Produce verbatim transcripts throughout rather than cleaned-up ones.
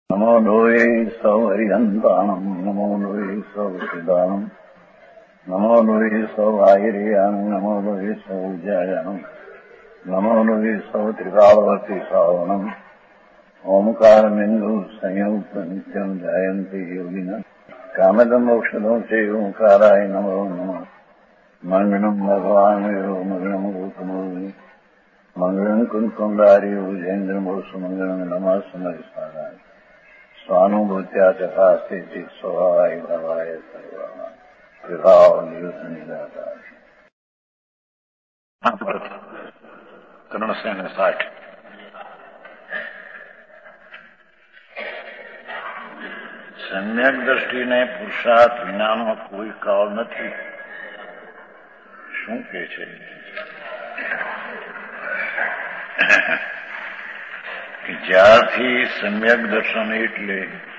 નમો લોહે સૌ હરિહંતાણમ નમો લોહે સૌ સિદાનમ નમો લોહે સૌ આયર્યાણમ નમો લોહે સૌ જયાણમ નમો લોહે સૌ ત્રિકાળવતી સાવણમ ઓમકાર બિંદુ સંયુક્ત નિત્યમ જયંતિ યોગિના કામદમ ઔષધો છે ઓંકારાય નમો નમઃ મંગળમ ભગવાન વિરો મંગળમ ગૌતમોની મંગળમ કુંકુંડારી ઉજેન્દ્રમો સુમંગળમ નમઃ સમરિસારાય સ્વાનુભૂત્યા તથા સ્થિતિ સ્વભાવાય ભવાય સર્વા વિભાવ નિયુદ્ધ નિરાકાર ત્રણસો ને સાઠ સમ્યક દ્રષ્ટિને પુરુષાર્થ વિનાનો કોઈ કાળ નથી. શું કે છે? જ્યારથી સમ્યક દર્શન એટલે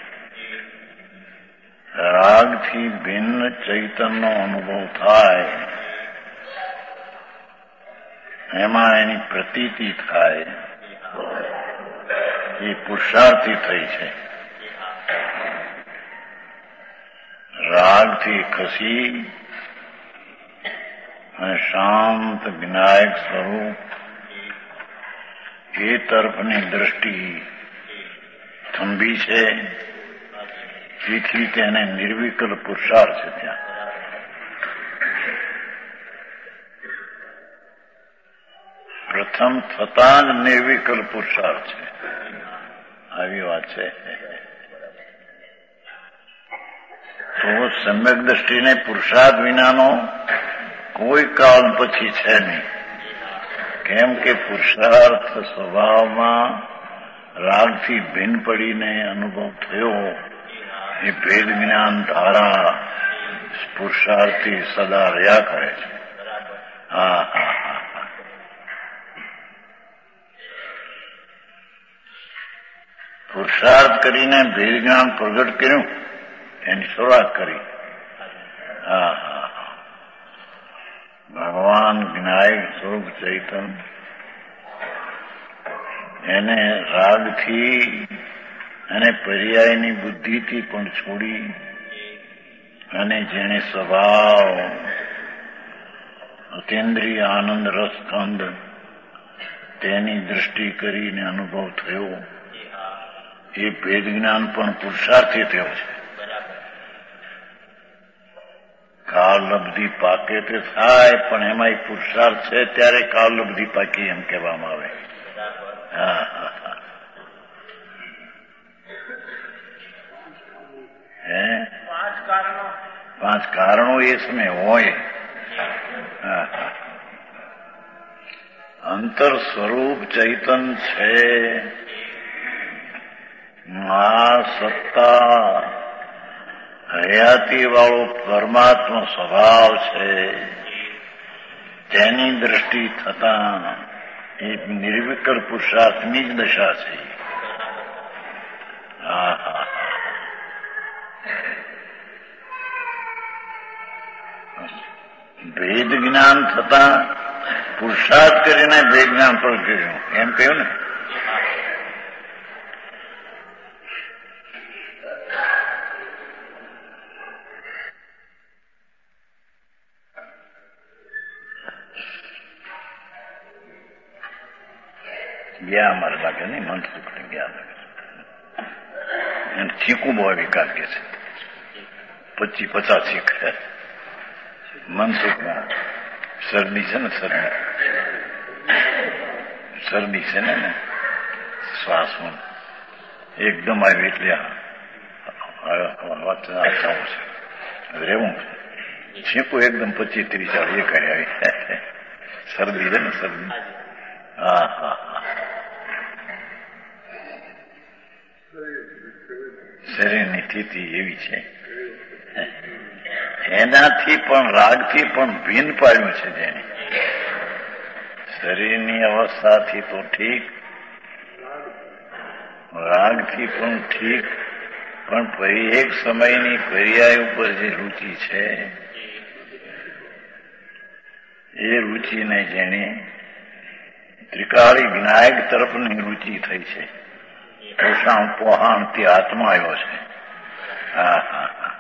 રાગથી ભિન્ન ચૈતનનો અનુભવ થાય, એમાં એની પ્રતીતિ થાય, એ પુરુષાર્થી થઈ છે. રાગથી ખસી અને શાંત વિનાયક સ્વરૂપ એ તરફની દ્રષ્ટિ થંભી છે. તેથી તેને નિર્વિકલ્પ પુરુષાર્થ છે. ત્યાં પ્રથમ થતાં જ નિર્વિકલ્પ પુરુષાર્થ છે. આવી વાત છે. તો સમ્યક દ્રષ્ટિને પુરુષાર્થ વિનાનો કોઈ કાળ પછી છે નહીં. કેમ કે પુરુષાર્થ સ્વભાવમાં રાગથી ભિન્ન પડીને અનુભવ થયો એ ભેદ જ્ઞાન ધારા પુરુષાર્થથી સદા રહ્યા કરે છે. હા હા હા પુરુષાર્થ કરીને ભેદ જ્ઞાન પ્રગટ કર્યું, એની શરૂઆત કરી. હા હા ભગવાન વિનાયક સ્વરૂપ ચૈતન એને રાગથી અને પર્યાયની બુદ્ધિથી પણ છોડી અને જેને સ્વભાવ અતિન્દ્રિય આનંદ રસકંદ તેની દૃષ્ટિ કરીને અનુભવ થયો, એ ભેદ જ્ઞાન પણ પુરુષાર્થી થયો છે. કાળલબ્ધિ પાકે તે થાય, પણ એમાં પુરુષાર્થ છે ત્યારે કાળલબ્ધિ પાકી એમ કહેવામાં આવે. હા હા હા હે પાંચ કારણો પાંચ કારણો એ સમય હોય. હા હા અંતર સ્વરૂપ ચૈતન છે. આ સત્તા હયાતી વાળો પરમાત્મા સ્વભાવ છે. તેની દ્રષ્ટિ થતાં એક નિર્વિકલ્પ પુરુષાર્થની જ દશા છે. હા હા ભેદ જ્ઞાન થતાં પુરુષાર્થ કરીને ભેદ જ્ઞાન પર કર્યું એમ કહ્યું ને. ગયા અમારે લાગે નહીં, મનસુખ ને ગયા લાગે. એને ચીકું બહુ વિકાર કે છે. પચી પચાસ ચીક મનસુખમાં શરદી છે ને, શરદી શરદી છે ને શ્વાસમાં એકદમ આવી એટલે રહેવું છીકું એકદમ પચીસ ત્રીસ આવે એ કઈ આવી શરદી છે ને, શરદી. હા હા હા શરીરની સ્થિતિ એવી છે. એનાથી પણ રાગથી પણ ભિન્ન પાડ્યું છે. જેને શરીરની અવસ્થાથી તો ઠીક, રાગથી પણ ઠીક, પણ ફરી એક સમયની પર્યાય ઉપર જે રુચિ છે એ રુચિને જેને ત્રિકાળી વિનાયક તરફની રુચિ થઈ છે. પોષણ પોહાણથી હાથમાં આવ્યો છે. હા હા હા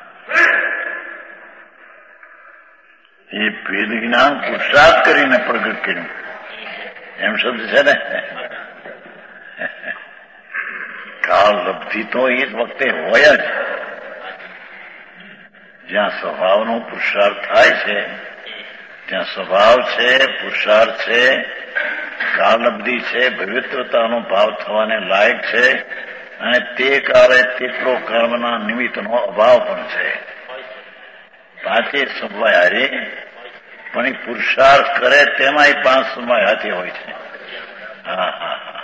એ ભેદ જ્ઞાન પુરુષાર્થ કરીને પ્રગટ કર્યું એમ શબ્દ છે ને. કાળ લબ્ધિ તો એ જ વખતે હોય જ જ્યાં સ્વભાવનો પુરુષાર્થ થાય છે, ત્યાં સ્વભાવ છે, પુરુષાર્થ છે, કાળલબ્ધિ છે, પવિત્રતાનો ભાવ થવાને લાયક છે, અને તે કાળે તેટલો કર્મના નિમિત્તનો અભાવ પણ છે. પાંચે સમવાય હારે પણ એ પુરુષાર્થ કરે તેમાં પાંચ સમવાય હાથે હોય છે. હા હા હા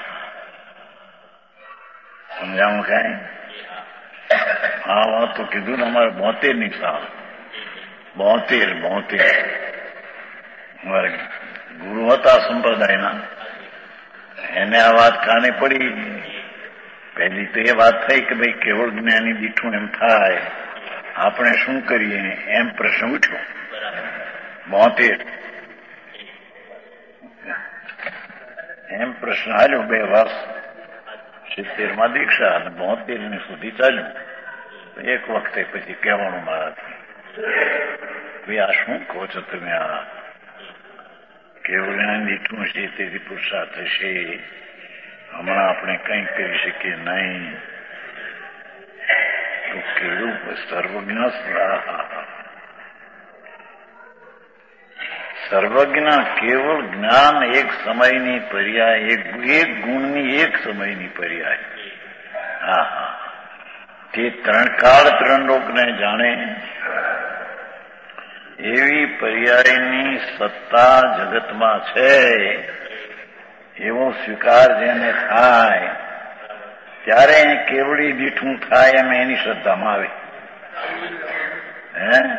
સમજાવું કઈ? હા વાત તો કીધું ને અમારે બોતેર ની સાલ બોતેર બોતેર અમારે ગુરુ હતા સંપ્રદાયના, એને આ વાત કાને પડી. પહેલી તો એ વાત થઈ કે ભાઈ કેવળ જ્ઞાની દીઠું એમ થાય, આપણે શું કરીએ એમ પ્રશ્ન ઉઠ્યો. બોતેર એમ પ્રશ્ન હાલ્યો બે વર્ષ. સિત્તેર માં દીક્ષા અને બોતેર ની સુધી ચાલ્યું. એક વખતે પછી કહેવાનું મારાથી, ભાઈ આ શું કહો છો તમે? આ કેવળ દીઠું છે તેથી પુરુષાર્થ થશે, હમણાં આપણે કંઈ કરી શકીએ નહીં. તો કેવું સર્વજ્ઞ સર્વજ્ઞ કેવળ જ્ઞાન એક સમયની પર્યાય, એક એક ગુણની એક સમયની પર્યાય. હા હા તે ત્રણ કાળ ત્રણ લોકને જાણે એવી પર્યાયની સત્તા જગતમાં છે. એવો સ્વીકાર જેને થાય ત્યારે કેવડી દીઠું થાય એમ એની શ્રદ્ધામાં આવે. હે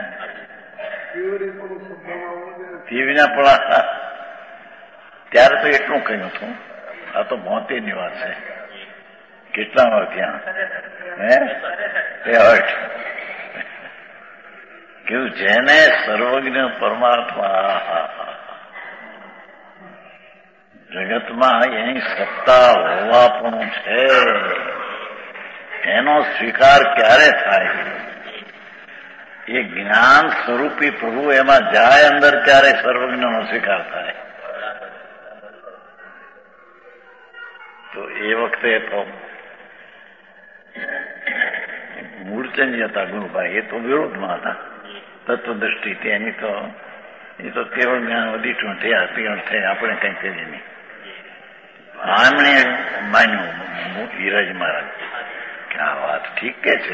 ટીવીના પડા ત્યારે તો એટલું કહ્યું હતું. આ તો બોતેર ની વાત છે. કેટલા વાર ત્યાં હે એ હઠ કેવું જેને સર્વજ્ઞ પરમાત્મા જગતમાં એની સત્તા હોવા પણ છે, એનો સ્વીકાર ક્યારે થાય? એ જ્ઞાન સ્વરૂપી પ્રભુ એમાં જાય અંદર ત્યારે સર્વજ્ઞનો સ્વીકાર થાય. તો એ વખતે તો મૂળચંદ હતા ગુરુભાઈ, એ તો વિરોધમાં હતા. તત્વદ્રષ્ટિ એની તો એ તો કેવળ જ્ઞાન વધીઠું થયા પીણ થયા, આપણે કઈ કરીએ નહીં. આમણે માન્યું હિરાજ મહારાજ કે આ વાત ઠીક કે છે.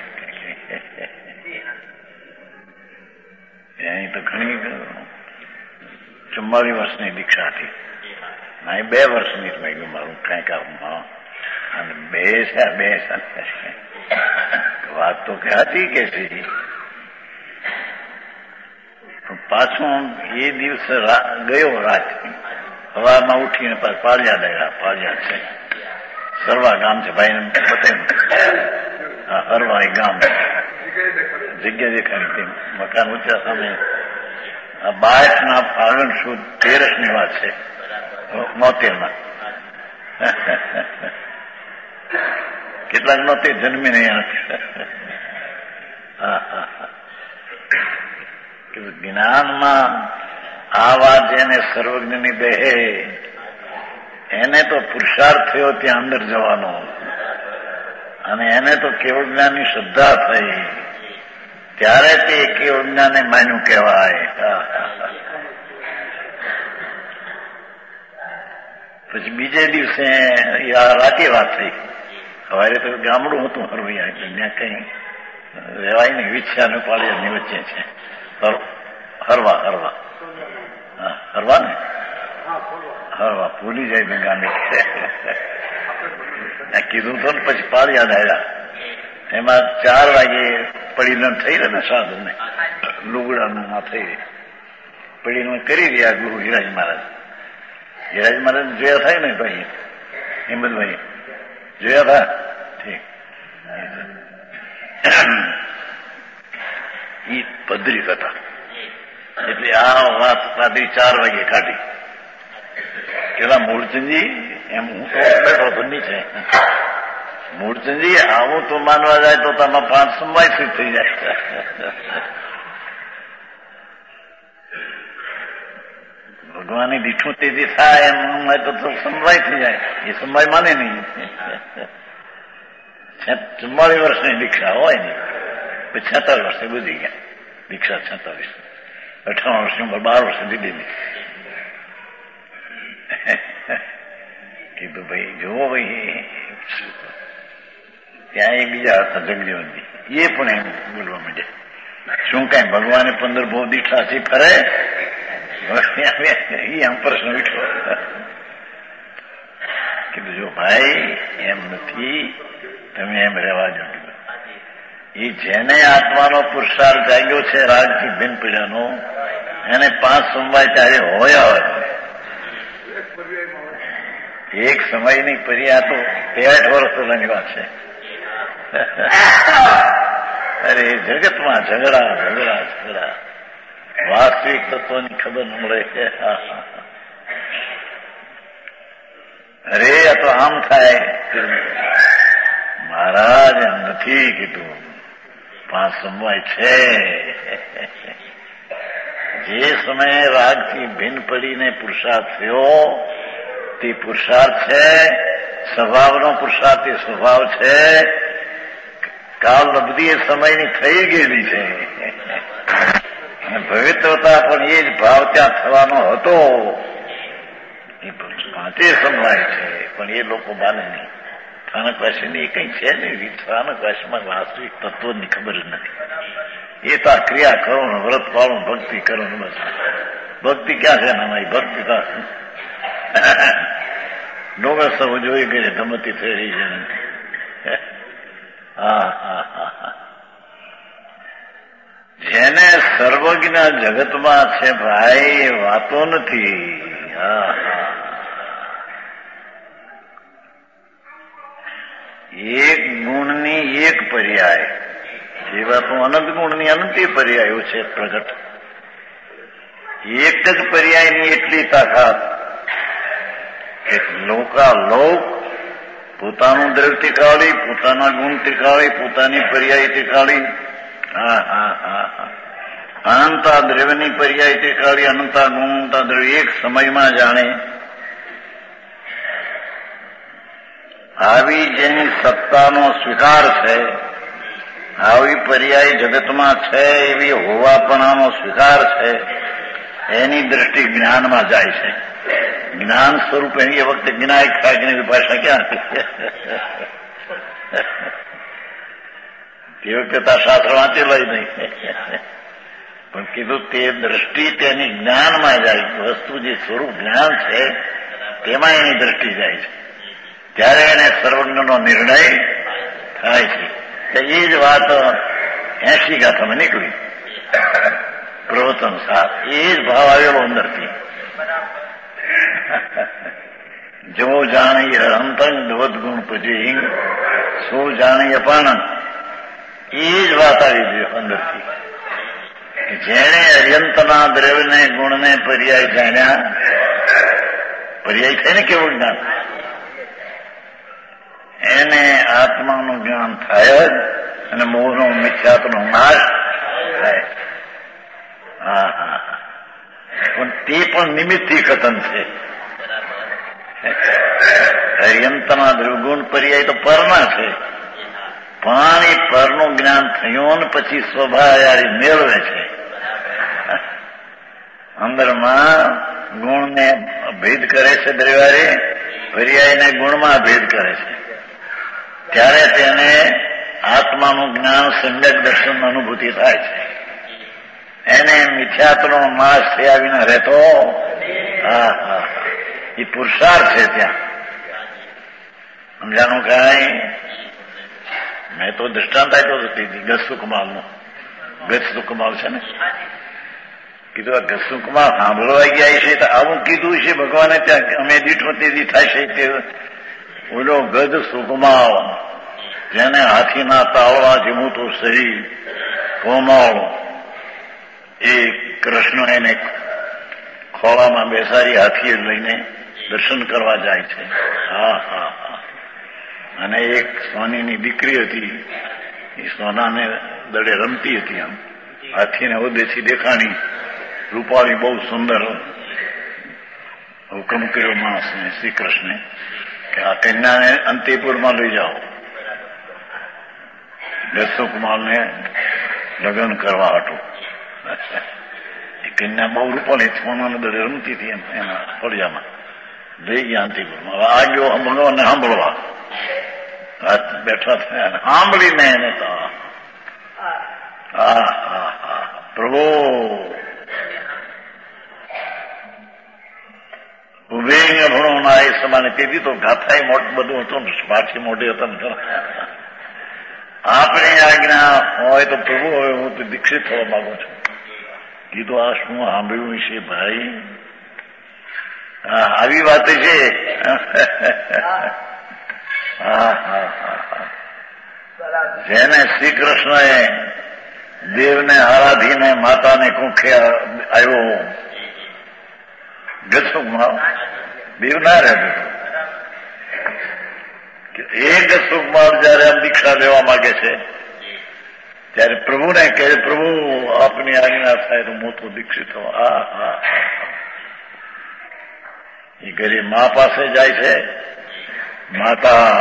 એની તો ઘણી ચુમ્માલીસ વર્ષની દીક્ષા હતી. ના બે વર્ષની જ મેં ગયું મારું કઈક આવું. અને બે છે બે વાત તો કે હતી કે છે. પાછું એ દિવસે ગયો રાત સવારમાં ઉઠીને પાછા પાળિયાદ આવ્યા. પાળિયાદ છે સરવા ગામ છે ભાઈને બતાવ્યું. હા હરવા એ ગામ જગ્યા દેખાડી હતી. મકાન ઊંચા સામે. આ બાયઠ ના ફાગણ સુદ તેરસ ની વાત છે મોતેર માં. કેટલાક નો તે જન્મી નહીં. હા હા જ્ઞાનમાં આ વાત જેને સર્વજ્ઞની દેહે એને તો પુરુષાર્થ થયો ત્યાં અંદર જવાનો, અને એને તો કેવળ જ્ઞાનની શ્રદ્ધા થઈ ત્યારે તે કેવળ જ્ઞાને માન્યું કહેવાય. પછી બીજે દિવસે રાતે વાત થઈ. સવારે તો ગામડું હતું હરવૈયા, એટલે ત્યાં કઈ રહેવાય નહીં. વિછા ને પાળિયાની વચ્ચે છે હરવા હરવા હા હરવા ને હરવા ભૂલી જાય ને ગામે કીધું તો ને પછી પાળિયાદ આવ્યા. એમાં ચાર વાગે પડીને થઈ રહે ને સાધન ને લુગડાનું આ થઈ પડીને કરી રહ્યા ગુરુ હિરાજ મહારાજ. હિરાજ મહારાજ જોયા થાય ને ભાઈ હિંમતભાઈ જોયા હતા. ઠીક ઈ પદરી હતા. એટલે આ વાત રાત્રે ચાર વાગે કાઢી. પેલા મૂળચંદજી એમ હું તો બેઠો તો નીચે મૂળચંદજી આવું તો માનવા જાય તો તમે પાંચ સમવાયથી થઈ જાય. ભગવાનની દીઠું તેથી થાય એમ તો સમવાય થઈ જાય. એ સમવાય માને નહીં. ચુમ્માળીસ વર્ષની દીક્ષા હોય ને પછી છેતાલીસ વર્ષે બધી ગયા દીક્ષા. છેતાલીસ અઠાવન વર્ષની ઉંમર બાર વર્ષે દીધી. કીધું ભાઈ જુઓ ભાઈ ત્યાં એ બીજા હતા જગજીવનજી, એ પણ એમ બોલવા માંડ્યા. શું કઈ ભગવાને પંદર બહુ દીઠાથી ફરે? એ આમ પ્રશ્ન ઉઠ્યો. કીધું જો ભાઈ એમ નથી, તમે એમ રહેવા જો. કીધું એ જેને આત્માનો પુરુષાર્થ જાગ્યો છે રાગથી ભિન્ન પીડાનો, એને પાંચ સમવાય ત્યારે હોય હોય. એક સમયની પર્યા તો તેઠ વર્ષ પહેલાની વાત છે. અરે જગતમાં ઝઘડા ઝઘડા ઝઘડા વાસ્તવિક તત્વની ખબર ન મળે. અરે આ તો આમ થાય. મહારાજ એમ નથી કીધું, પાંચ સમવાય છે. જે સમયે રાગથી ભિન્ન પડીને પુરુષાર્થ થયો તે પુરુષાર્થ છે, સ્વભાવનો પુરુષાર્થ એ સ્વભાવ છે. કાલ લબ્ધી એ સમયની થઈ ગયેલી છે અને ભવિત્રતા પણ એ જ ભાવ ત્યાં થવાનો હતો. એ પાંચે સમવાય છે પણ એ લોકો માને નહીં. સ્થાનકવાસીની એ કઈ છે નહીં. સ્થાનકવાસીમાં વાસ્તવિક તત્વની ખબર જ નથી. એ તો આ ક્રિયા કરો ને વ્રત પાળો ભક્તિ કરો ને બસ. ભક્તિ ક્યાં છે ને? ભક્તિ તો ડોગર સૌ જોઈ ગઈ ગમતી થઈ રહી છે. હા હા હા હા જેને સર્વજ્ઞ જગતમાં છે ભાઈ, એ વાતો નથી. હા હા એક ગુણની એક પર્યાય, એવા તો અનંત ગુણની અનંતી પર્યાયો છે પ્રગટ. એક જ પર્યાયની એટલી તાકાત કે લોકાલોક પોતાનું દ્રવ્ય ટીકાળી, પોતાના ગુણ ટીકાળી, પોતાની પર્યાય ટીકાળી. હા હા હા હા અનંતા દ્રવ્યની પર્યાય ટીકાળી, અનંતા ગુણ અનંતા દ્રવ્ય એક સમયમાં જાણે. આવી જેની સત્તાનો સ્વીકાર છે, આવી પર્યાય જગતમાં છે, એવી હોવાપણાનો સ્વીકાર છે, એની દ્રષ્ટિ જ્ઞાનમાં જાય છે. જ્ઞાન સ્વરૂપ એની વખતે જ્ઞાયક કાગની ભાષા ક્યાં હતી? તે વખતે તો શાસ્ત્ર વાંચેલા નહીં. પણ કીધું તે દ્રષ્ટિ તેની જ્ઞાનમાં જાય. વસ્તુ જે સ્વરૂપ જ્ઞાન છે તેમાં એની દ્રષ્ટિ જાય છે. ત્યારે એને સર્વજ્ઞનો નિર્ણય થાય છે. એ જ વાત એસી ગાથામાં નીકળી પ્રવચન સાથ. એ જ ભાવ આવેલો અંદરથી. જો જાણી અંતંગ દવદગુણ પછી સો જાણી અપાનંદ. એ જ વાત આવી જોઈએ અંદરથી. જેણે અર્યંતના દ્રવ્યને ગુણને પર્યાય જાણ્યા, પર્યાય છે ને કેવું જ્ઞાન, એને આત્માનું જ્ઞાન થાય જ અને મોહનો મિથ્યાત્વનો નાશ થાય. હા હા હા પણ તે પણ નિમિત્તથી કથન છે. હરિયંતના દ્રવગુણ પર્યાય તો પરના છે, પણ એ પરનું જ્ઞાન થયું ને પછી સ્વભાવ મેળવે છે. અંદરમાં ગુણને ભેદ કરે છે દ્રવ્યારે, પર્યાયને ગુણમાં ભેદ કરે છે. ત્યારે તેને આત્માનું જ્ઞાન સમ્યક દર્શન અનુભૂતિ થાય છે. એને મિથ્યાત્વનો નાશ થયા વિના રહેતો. હા હા એ પુરુષાર્થ છે ત્યાં. સમજાનું કાંઈ? મેં તો દ્રષ્ટાંત આપ્યો હતો ગસુકમાલનો. ગસુકમાલ છે ને, કીધું આ ગસુકમાલ સાંભળવા ગયા છે તો આવું કીધું છે ભગવાને ત્યાં. અમે દીઠમતીથી થશે તે ઓલો ગજ સુકમાલ, જેને હાથીના તાળવા જેવું તો શરીર, કોમળ, એ કૃષ્ણ એને ખોળામાં બેસાડી હાથીએ લઈને દર્શન કરવા જાય છે. હા હા હા અને એક સોનીની દીકરી હતી, એ સોનાને દડે રમતી હતી. આમ હાથીને ઉદેશી દેખાણી, રૂપાળી, બહુ સુંદર. હુકમ કર્યો માણસને, શ્રી કૃષ્ણે, કે આ કન્યાને અંતિપુરમાં લઈ જાઓ, દસુકમાલને લગ્ન કરવા હતું. એ કન્યા બહુ રૂપાળી, સોનાને દડે રમતી હતી એમ એના ફળિયામાં. લઈ ગયા અંતિપુરમાં. હવે આ ગયો ભગવાનને સાંભળવા, બેઠા થયા, સાંભળીને એને તો હા હા હા પ્રભુ ઉભેને ભણો ના એ સમાને. તેથી તો ગાથાઈ મોટ બધું હતું ને, પાછી મોટી હતા ને. આપણી આજ્ઞા હોય તો પ્રભુ હવે હું તો દીક્ષિત થવા માંગુ છું. કીધું આ શું સાંભળ્યું છે ભાઈ? હા આવી વાત છે. હા હા હા જેને શ્રી કૃષ્ણએ દેવને આરાધીને માતાને કુંખે આવ્યો ગસુકમાં, દેવ ના રહેતો. એ ગસુકમાં જયારે આમ દીક્ષા લેવા માંગે છે ત્યારે પ્રભુને કહે, પ્રભુ આપની આજ્ઞા થાય તો હું તો દીક્ષિત થવા. હા હા એ ઘરે મા પાસે જાય છે. માતા,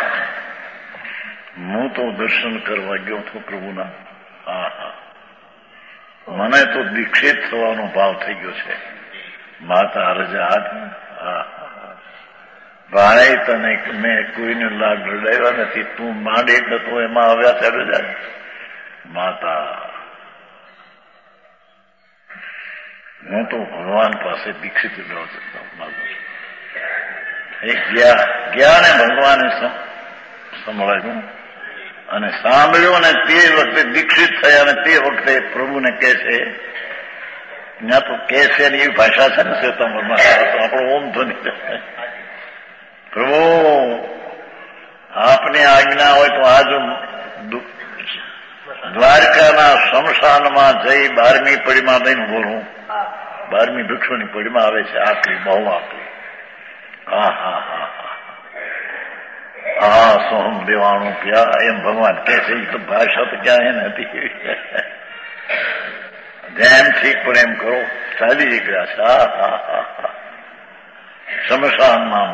હું તો દર્શન કરવા ગયો છું પ્રભુના. હા હા મને તો દીક્ષિત થવાનો ભાવ થઈ ગયો છે. માતા રજા. હા ભાઈ તને મેં કોઈને લાગ લડાવ્યા નથી, તું માંડ એટલે તો એમાં આવ્યા ત્યારે જાય. માતા, હું તો ભગવાન પાસે દીક્ષિત માંગુ છું. એ ગયા ગયા ને ભગવાને સંભળાવ્યું અને સાંભળ્યું, અને તે વખતે દીક્ષિત થયા. અને તે વખતે પ્રભુને કહે છે, ત્યાં તો કે છે એવી ભાષા છે ને શ્વેતાંબરમાં, આપણો ઓમ ધ્વનિ. પ્રભુ આપની આજ્ઞા હોય તો આજ દ્વારકાના શમશાનમાં જઈ બારમી પડીમાં લઈને બોલું. બારમી ભિક્ષુની પડીમાં આવે છે, આકરી, બહુ આકરી. હા હા હા હા હા સોહમ દેવાનું ક્યાં એમ ભગવાન કે છે. એ તો ભાષા તો ક્યાં એ નથી. જેમ ઠીક પણ એમ કરો, ચાલી નીકળ્યા છે. હા હા હા હા શમશાનમાં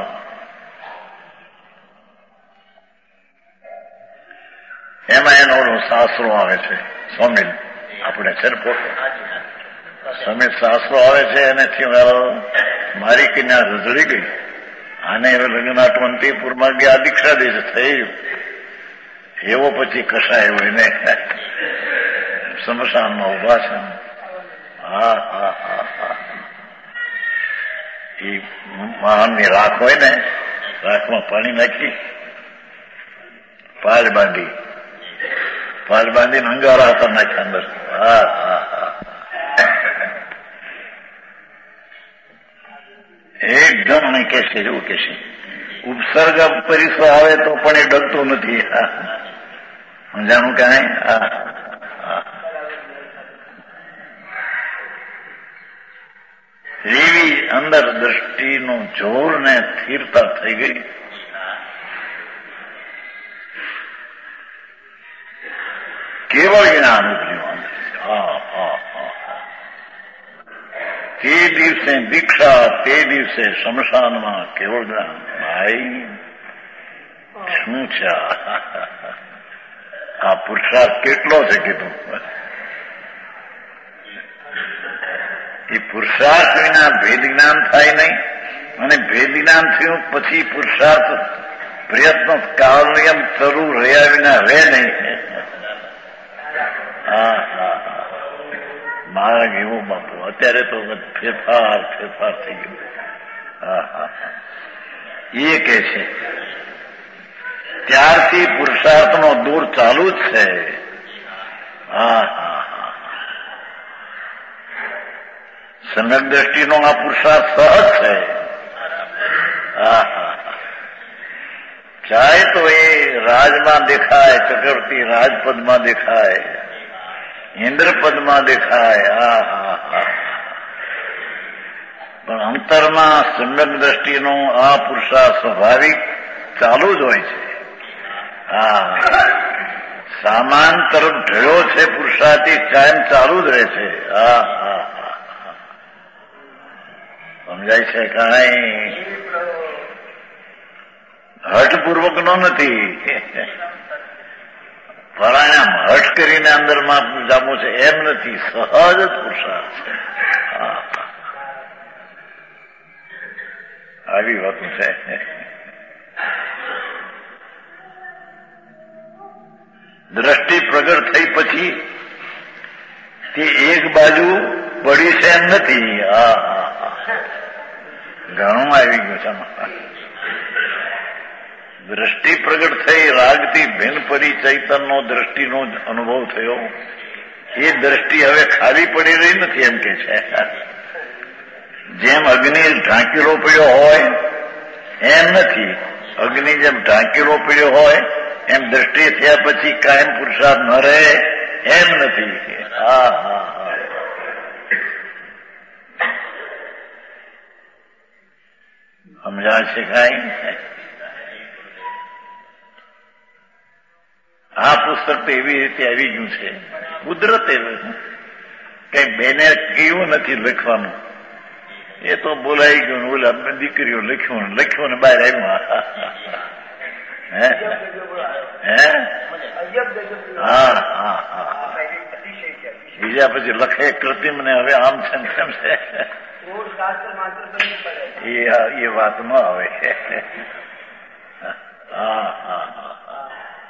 એમાં એનો ઓલો સાસરો આવે છે, સ્વામી. આપણે છે ને ફોટો સ્વામી સાસરો આવે છે. એનેથી મારી કન્યા રજડી ગઈ, આને લગ્નાટવંતીપુરમાં ગયા, દીક્ષા દે થઈ. એવો પછી કસાય હોય ને શમશાનમાં ઉભા છે. હા હા હા હા એ મહાનની રાખ હોય ને, રાખમાં પાણી નાખી પાલ બાંધી પાલ બાંધીને અંગારા હતા નાખ્યા અંદર. હા હા હા એકદમ નહીં કે છે એવું કે છે. ઉપસર્ગ પરિસર આવે તો પણ એ ડરતું નથી. સમજાણું કે નહીં? એવી અંદર દ્રષ્ટિનું જોર ને સ્થિરતા થઈ ગઈ. કેવળ જ્ઞાન ઉપજ્યું. હા હા હા તે દિવસે દીક્ષા, તે દિવસે શમશાનમાં કેવળ જ્ઞાન. ભાઈ શું છે આ પુરુષાર્થ કેટલો છે કીધું. એ પુરુષાર્થ વિના ભેદ જ્ઞાન થાય નહીં, અને ભેદ જ્ઞાન થયું પછી પુરુષાર્થ પ્રયત્ન કાલનિયમ શરૂ રહ્યા વિના રહે નહીં. હા હા હા માર્ગ એવો બાપુ. અત્યારે તો ફેરફાર ફેરફાર થઈ ગયો. હા હા એ કે છે ત્યારથી પુરુષાર્થનો દૂર ચાલુ જ છે. હા હા હા સમ્યક દ્રષ્ટિનો આ પુરુષાર્થ સહજ છે. હા હા ચાહે તો એ રાજમાં દેખાય, ચક્રવર્તી રાજપદમાં દેખાય, ઇન્દ્રપદમાં દેખાય. હા હા હા પણ અંતરમાં સમ્યક દ્રષ્ટિનો આ પુરુષાર્થ સ્વાભાવિક ચાલુ જ હોય છે. હા, સામાન તરફ ઢળ્યો છે પુરુષાર્થી કાયમ ચાલુ જ રહે છે. હા હા હા, સમજાય છે? કાંઈ હઠપૂર્વક નો નથી. પરિણામ હઠ કરીને અંદરમાં જામવું છે એમ નથી, સહજ જ પુરુષાર્થ છે. હા, આવી વાતું છે. દ્રષ્ટિ પ્રગટ થઈ પછી તે એક બાજુ પડી છે એમ નથી. હા હા, ઘણું આવી ગયું છે. દ્રષ્ટિ પ્રગટ થઈ, રાગથી ભિન્ન પડી ચૈતનનો દ્રષ્ટિનો અનુભવ થયો. એ દ્રષ્ટિ હવે ખાલી પડી રહી નથી એમ કે છે. જેમ અગ્નિ ઢાંકેલો પડ્યો હોય એમ નથી. અગ્નિ જેમ ઢાંકેલો પડ્યો હોય એમ દ્રષ્ટિ થયા પછી કાયમ પુરુષાર્થ ન રહે એમ નથી. હા હા હા, સમજાય છે? કાંઈ આ પુસ્તક તો એવી રીતે આવી ગયું છે, કુદરતે. કઈ બેને કેવું નથી લખવાનું, એ તો બોલાઈ ગયું. ઓલા દીકરીઓ લખ્યું લખ્યું ને બહાર આવ્યું. હે હે હા હા હા, બીજા પછી લખે કૃત્રિમ ને હવે આમ છે ને તેમ છે. એ વાત ન આવે. હા હા હા,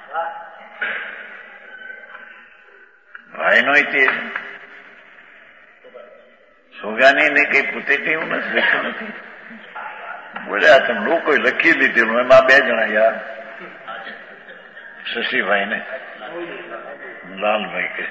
ભાઈનો તે સોગાની ને કઈ પોતે એવું નથી લખ્યું નથી. બોલ્યા તમે લોકોએ લખી દીધેલું. એમાં બે જણા યાર, શશીભાઈ ને લાલભાઈ કે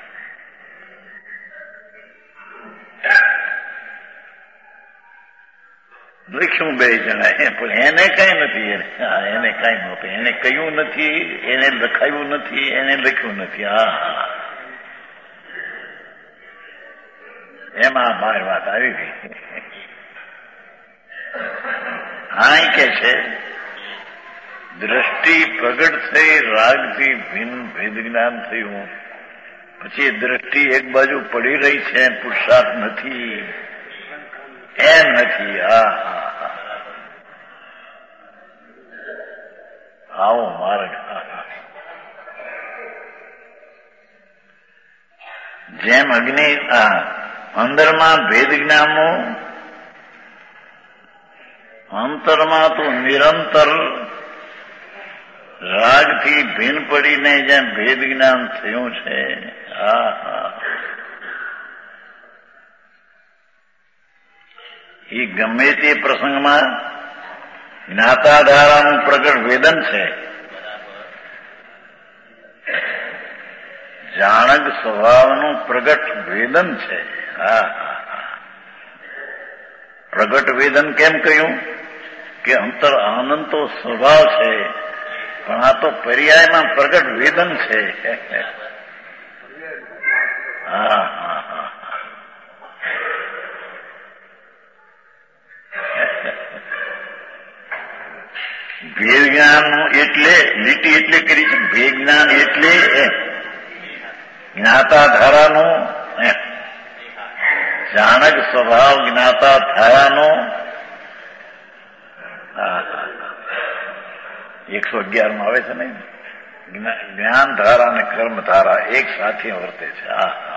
લખ્યું બે જણા, પણ એને કઈ નથી. એને કઈ નહોતું, એને કહ્યું નથી, એને લખાયું નથી, એને લખ્યું નથી. હા, એમાં બાર વાત આવી ગઈ. હા, કે છે દ્રષ્ટિ પ્રગટ થઈ, રાગથી ભિન્ન ભેદ જ્ઞાન થયું. પછી દ્રષ્ટિ એક બાજુ પડી રહી છે, પુરુષાર્થ નથી એમ નથી. હા હા હા, આવો માર્ગ. જેમ અગ્નિ અંદરમાં ભેદ જ્ઞાનનું, અંતરમાં તો નિરંતર રાગથી ભિન્ન પડીને જેમ ભેદ જ્ઞાન થયું છે. હા હા, એ ગમે તે પ્રસંગમાં જ્ઞાતાધારાનું પ્રગટ વેદન છે. જાણક સ્વભાવનું પ્રગટ વેદન છે. હા હા હા, પ્રગટ વેદન કેમ કહ્યું? કે અંતર આનંદ તો સ્વભાવ છે, પણ આ તો પર્યાયમાં પ્રગટ વેદન છે. હા હા હા, ભેદ જ્ઞાન એટલે લીટી એટલે કરી છે. ભેદ જ્ઞાન એટલે જ્ઞાતા ધારાનો, જાણક સ્વભાવ જ્ઞાતા ધારાનો. એકસો અગિયાર માં આવે છે ને, જ્ઞાન ધારા અને કર્મ ધારા એક સાથે વર્તે છે. હા હા,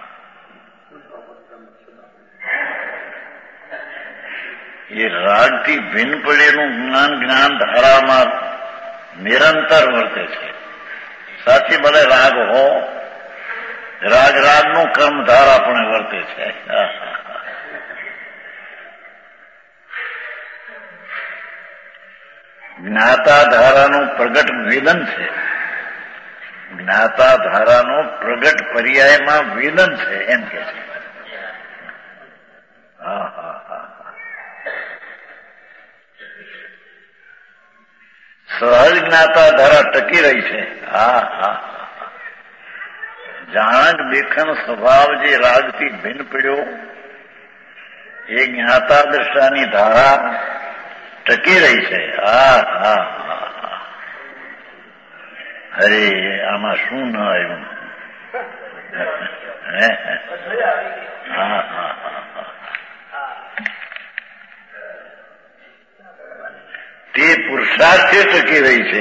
એ રાગથી ભિન્ન પડેલું જ્ઞાન જ્ઞાન ધારામાં નિરંતર વર્તે છે. સાચી ભલે રાગ હો, રાગ રાગનું કર્મ ધારા પણ વર્તે છે. જ્ઞાતા ધારાનું પ્રગટ વેદન છે. જ્ઞાતા ધારાનું પ્રગટ પર્યાયમાં વેદન છે એમ કે છે. હા હા હા, સહજ જ્ઞાતા ધારા ટકી રહી છે. હા હા, જાણક દેખન સ્વભાવ જે રાગથી ભિન્ન પડ્યો, એ જ્ઞાતા દ્રષ્ટાની ધારા ટકી રહી છે. હા હા હા, અરે આમાં શું ન આવ્યું? હા હા તે પુરુષાર્થે ટકી રહી છે.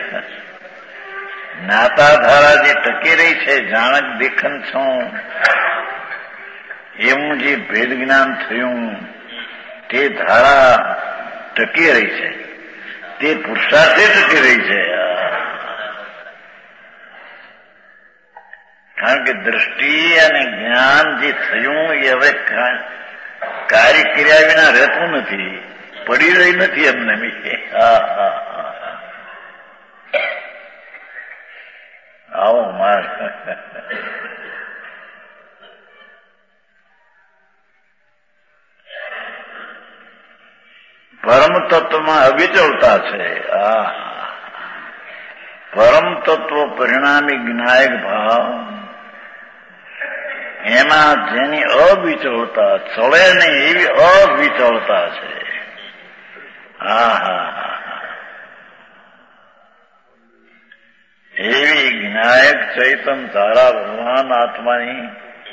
જ્ઞાતા ધારા જે ટકી રહી છે, જાણક દેખન છું એવું જે ભેદ જ્ઞાન થયું તે ધારા ટકી રહી છે, તે પુરુષાર્થે ટકી રહી છે. કારણ કે દ્રષ્ટિ અને જ્ઞાન જે થયું એ હવે કાર્ય કર્યા વિના રહેતું નથી, પડી રહી નથી એમને. હા હા આવો માર પરમ તત્વમાં અવિચળતા છે. આ પરમ તત્વ પરિણામી જ્ઞાયક ભાવ એમાં જેની અવિચળતા ચળે નહીં એવી અવિચળતા છે. હા હા એવી જ્ઞાયક ચૈતન ધારા ભગવાન આત્માની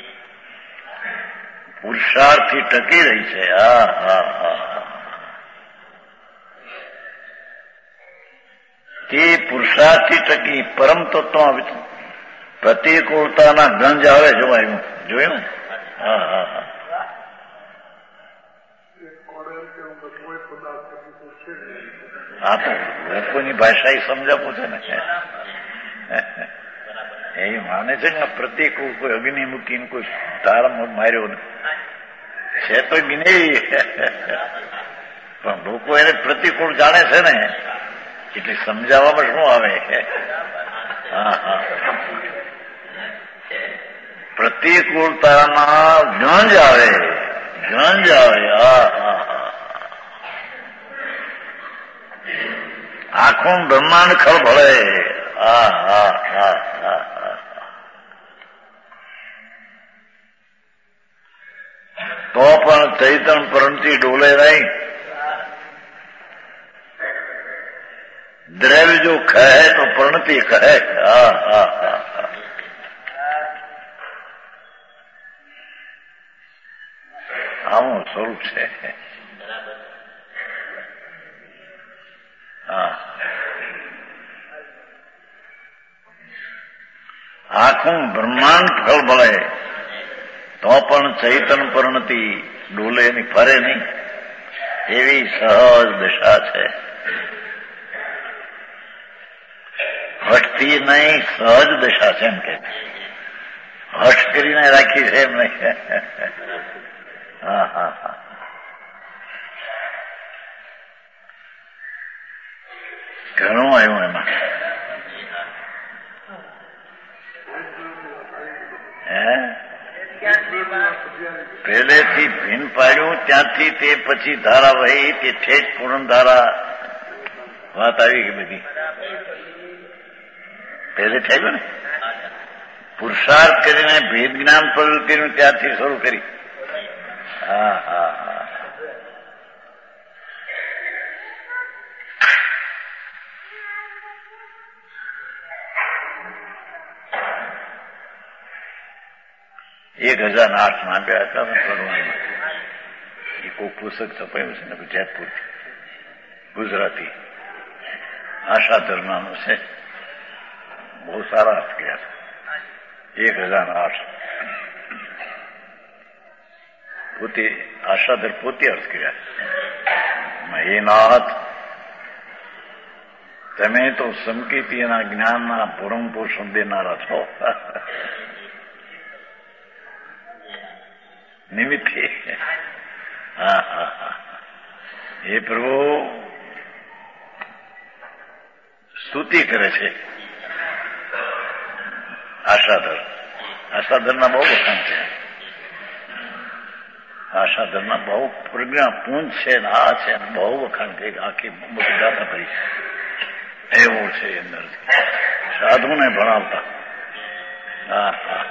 પુરુષાર્થથી ટકી રહી છે. હા હા હા તે પુરુષાર્થથી ટકી પરમ તત્વ પ્રતિકૂળતાના ગંજ આવે. જોવાયું જોયું? હા હા હા હા તો લોકોની ભાષા એ સમજાવું છે ને. એ માને છે ને પ્રતિકૂળ કોઈ અગ્નિ મૂકીને કોઈ તારા માર્યો ને છે તો જ્ઞેય, પણ લોકો એને પ્રતિકૂળ જાણે છે ને એટલે સમજાવવામાં શું આવે? હા હા પ્રતિકૂળતાના ગંજ આવે, ગંજ આવે. હા હા આખું બ્રહ્માંડ ખળભળે. હા હા હા હા તો પણ ચૈતન પરમથી ડોલે નહીં. દ્રવ્ય જો કહે તો પ્રણતિ કહે. હા હા હા આવું સ્વરૂપ છે. હા આખું બ્રહ્માંડ ખળભળે તો પણ ચૈતન પરણતિ ડોલે ની ફરે નહીં એવી સહજ દશા છે. હઠતી નહીં, સહજ દશા છે એમ કે. હઠ કરીને રાખી છે એમ નહીં. હા હા હા ઘણું આવ્યું એમાં. હે પહેલેથી ભીન પાડ્યું ત્યાંથી તે પછી ધારા વહી તે ઠેઠ પૂર્ણ ધારા વાત આવી ગઈ બધી. પહેલે થયું ને પુરુષાર્થ કરીને ભેદ જ્ઞાન પ્રવૃત્તિનું ત્યાંથી શરૂ કરી. હા હા હા એક હજાર આઠ માં આપ્યા હતા ભગવાનમાં. એ કોઈ પુસ્તક છપાયું છે ને જયપુરથી, ગુજરાતી આશાધર નામનું છે. બહુ સારા અર્થ કર્યા છે. એક હજાર આઠ પોતે આશાધર પોતે અર્થ કર્યા. હે નાથ, તમે તો સંકેતીના જ્ઞાનના ભરણ પોષણ દેનારા છો. નિમિત્તે હા હા હા એ પ્રભુ સ્તુતિ કરે છે. આશાધર આશાધરના બહુ વખાણ છે. આશાધરના બહુ પ્રજ્ઞા પૂંજ છે ને આ છે ને બહુ વખાણ છે. આખી મોટી ગાથા ભરી એવું છે અંદરથી સાધુને ભણાવતા. હા હા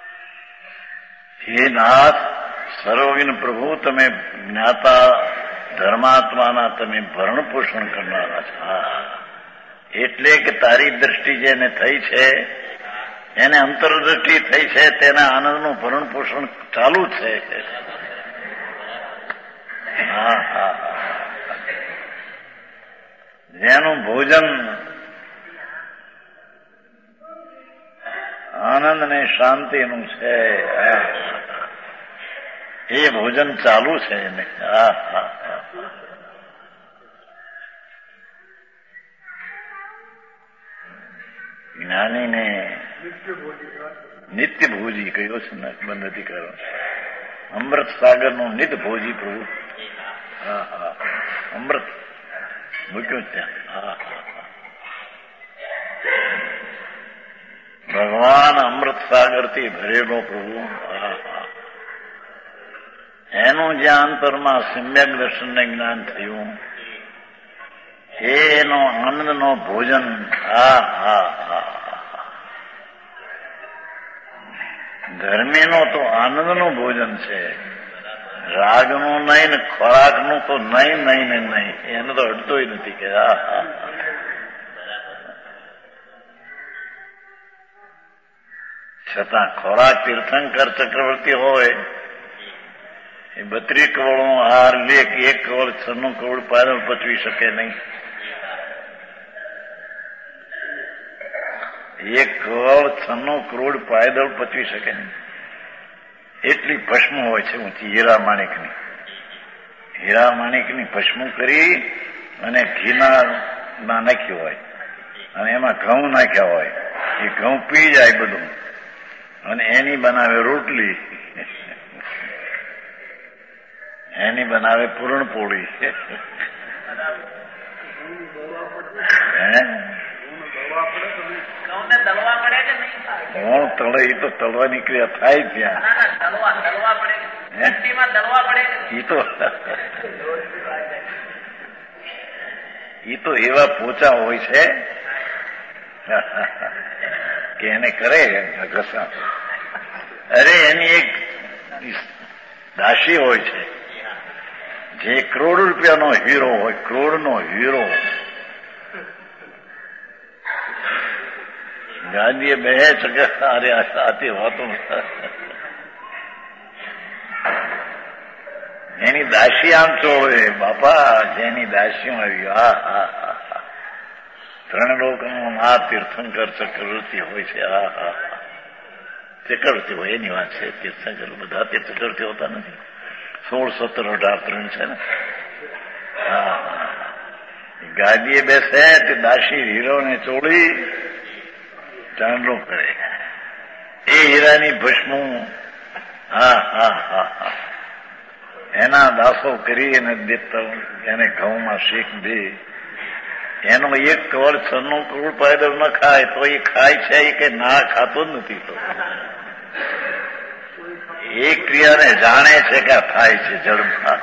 હે નાથ, સર્વજ્ઞ પ્રભુ, તમે જ્ઞાતા ધર્માત્માના તમે ભરણ પોષણ કરનારા છો. એટલે કે તારી દ્રષ્ટિ જેને થઈ છે એને અંતરદ્રષ્ટિ થઈ છે તેના આનંદનું ભરણ પોષણ ચાલુ છે. હા હા જેનું ભોજન આનંદ ને શાંતિનું છે એ ભોજન ચાલુ છે એને. હા હા જ્ઞાનીને નિત્ય ભોજી કયો છે ને બંધ નથી કરો. અમૃત સાગરનું નિત ભોજી પ્રભુ. હા હા અમૃત મૂક્યું ત્યાં. હા હા ભગવાન અમૃત સાગરથી ભરેલો પ્રભુ. હા હા એનું જ્યાં અંતરમાં સમ્યક દર્શનને જ્ઞાન થયું એનો આનંદનો ભોજન. હા હા હા ધર્મીનો તો આનંદનું ભોજન છે, રાગનું નહીં ને ખોરાકનું તો નહીં નહીં ને નહીં. એનો તો અડતોય નથી કે હા હા છતાં ખોરાક તીર્થંકર ચક્રવર્તી હોય એ બત્રીસ કરોડનો હાર લે કે એક કરોડ છન્નું કરોડ પાયલ પચવી શકે નહીં. એક કરોડ છન્નું કરોડ પાયદળ પચવી શકે નહીં. એટલી ભસ્મ હોય છે ઊંચી હીરા માણિકની. હીરા માણિકની ભસ્મ કરી અને ઘીના ના નાખ્યું હોય અને એમાં ઘઉં નાખ્યા હોય. એ ઘઉં પી જાય બધું અને એની બનાવે રોટલી, એની બનાવે પૂરણપોળી. કોણ તળે? એ તો તળવાની ક્રિયા થાય ત્યાં. એ તો એ તો એવા પોચા હોય છે કે એને કરે ઘસા. અરે એની એક દાસી હોય છે જે કરોડ રૂપિયાનો હીરો હોય, કરોડનો હીરો. ગાંધીએ બે ચક્કર અરે આથી વાતો એની દાસી આમ ચોળે બાપા. જેની દાસીઓ આવી હા હા હા ત્રણ લોકોનું આ તીર્થંકર ચક્રવર્તી હોય છે. હા હા ચક્રવર્તી હોય એની વાત છે. તીર્થંકર બધા તીર્થંકરથી હોતા નથી. સોળ સત્તર અઢાર ત્રણ છે ને. હા ગાદીએ બેસે તે દાસી હીરોને ચોળી ચાંદલો કરે. એ હીરાની ભસ્મું હા હા હા હા એના દાસો કરી અને દેતા એને ઘઉંમાં શેક દે. એનો એક કવર છન્નું કરોડ પાયદળ ન ખાય તો એ ખાય છે એ કઈ ના ખાતો જ નથી. તો એ ક્રિયાને જાણે છે કે થાય છે જળમાં.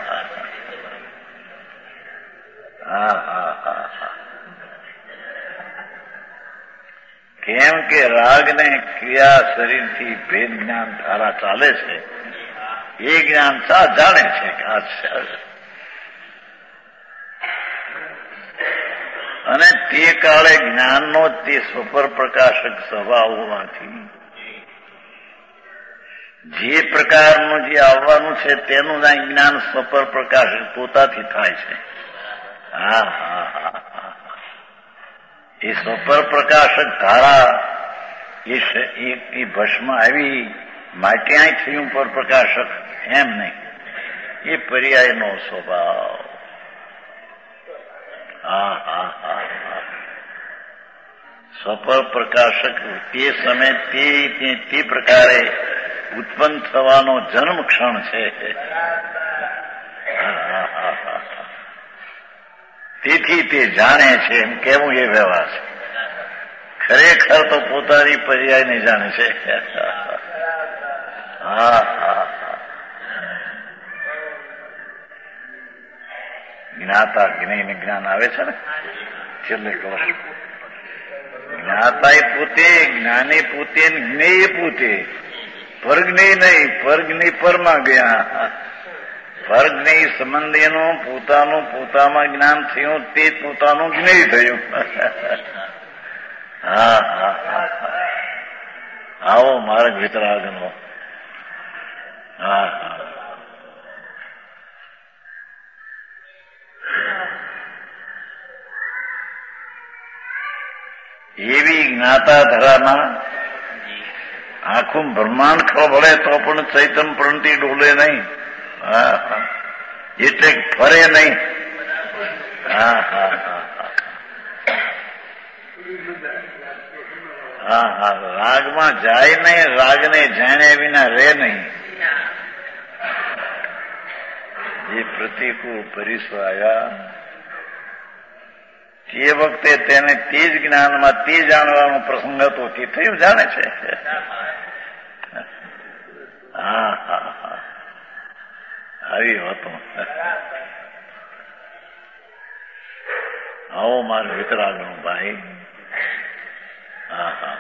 હા હા હા હા કેમ કે રાગને ક્રિયા શરીરથી ભેદ જ્ઞાન ધારા ચાલે છે. એ જ્ઞાન સા જાણે છે કે આ અને તે કાળે જ્ઞાનનો તે સ્વપર પ્રકાશક સ્વભાવ હોવાથી જે પ્રકારનું જે આવવાનું છે તેનું જ્ઞાન સ્વપર પ્રકાશક પોતાથી થાય છે. હા હા હા હા એ સ્વપર પ્રકાશક ધારા એ ભસ્મ આવી માટે અહીં થયું પર પ્રકાશક એમ નહીં. એ પર્યાયનો સ્વભાવ. હા હા હા હા સ્વપર પ્રકાશક તે સમય તે તે પ્રકારે ઉત્પન્ન થવાનો જન્મ ક્ષણ છે. તેથી તે જાણે છે એમ કેવું એ વ્યવહાર છે. ખરેખર તો પોતાની પર્યાયને જાણે છે. હા હા જ્ઞાતા જ્ઞાની જ્ઞાન આવે છે ને છેલ્લે કહું જ્ઞાતા પોતે, જ્ઞાની પોતે, જ્ઞેય પોતે. પરજ્ઞેય નહીં, પરજ્ઞેય પરમાં ગયા. પરજ્ઞેય સંબંધીનું પોતાનું પોતામાં જ્ઞાન થયું તે પોતાનું જ્ઞેય થયું. હા હા હા આવો માર્ગ વિતરાગનો. હા હા એવી જ્ઞાતા ધરામાં આખું બ્રહ્માંડ ખબર તો પણ ચૈતન પ્રંતિ ડોલે નહીં. હા હા એટલે ફરે નહીં. હા હા હા હા હા રાગમાં જાય નહીં, રાગને જાણ્યા વિના રહે નહીં. જે પ્રતિકૂળ પરિસ્વાયા તે વખતે તેને તે જ જ્ઞાનમાં તે જાણવાનો પ્રસંગ હતો તે થયું જાણે છે. હા હા હા આવી હતો. આવો મારે વિતરાગનો ભાઈ. હા હા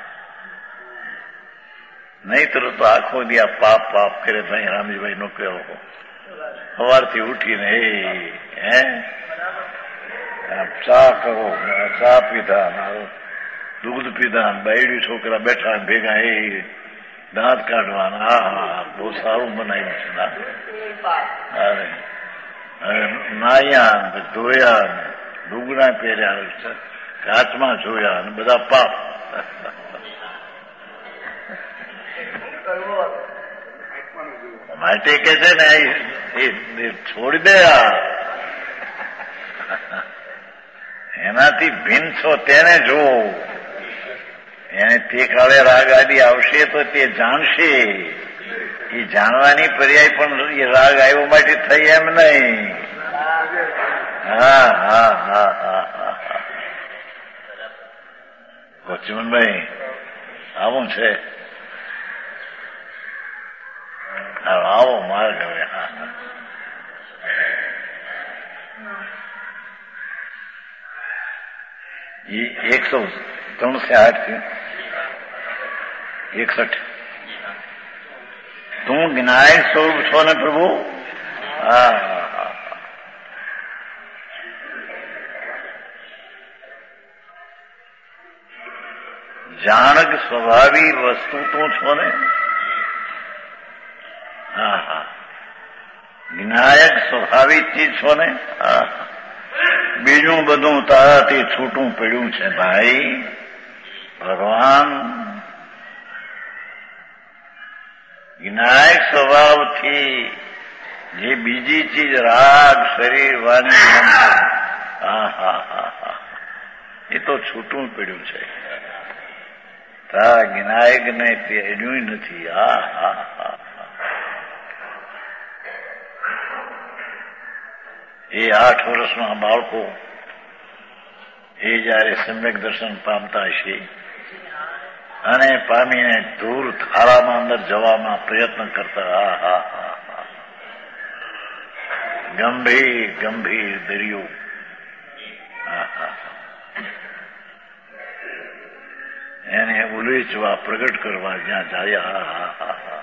નહીતર તો આખો દી આ પાપ પાપ કરે તો અહીં રામજીભાઈ નો કહેવો સવારથી ઉઠીને એ હે ચા કરો, ચા પીધા, દૂધ પીધા, બાયડી છોકરા બેઠા ભેગા એ દાંત કાઢવાના. હા હા બહુ સારું બનાવ્યું છે. અરે નાયા ધોયા, ડુગડા પહેર્યા, કાચમાં જોયા અને બધા પાપ. માટે કે છે ને એ છોડી દે. એનાથી ભિન્ન છો તેને જો. એને તે કાળે રાગ આદિ આવશે તો તે જાણશે. એ જાણવાની પર્યાય પણ એ રાગ આવ્યો માટે થઈ એમ નહીં. હા હા હા હા હા હા ચિમનભાઈ આવું છે. આવો માર્ગ હવે. હા એ એકસો ત્રણસો આઠ થી એકસઠ તું જ્ઞાયક સ્વરૂપ છો ને પ્રભુ. હા જાણક સ્વભાવી વસ્તુ તું છો ને. હા હા જ્ઞાયક સ્વભાવિક ચીજ છો ને. હા બીજું બધું તારાથી છૂટું પડ્યું છે ભાઈ. ભગવાન જ્ઞાયક સ્વભાવથી જે બીજી ચીજ રાગ શરીર વાણી હા હા હા હા એ તો છૂટું પડ્યું છે. તારા જ્ઞાયક ને તેડ્યું નથી. હા હા હા એ આઠ વર્ષના બાળકો એ જયારે સમ્યક દર્શન પામતા હશે અને પામીને દૂર થાળામાં અંદર જવામાં પ્રયત્ન કરતા. હા હા હા હા ગંભીર ગંભીર દરિયો. હા હા એને ઉલેચવા પ્રગટ કરવા જ્યાં જાય. હા હા હા હા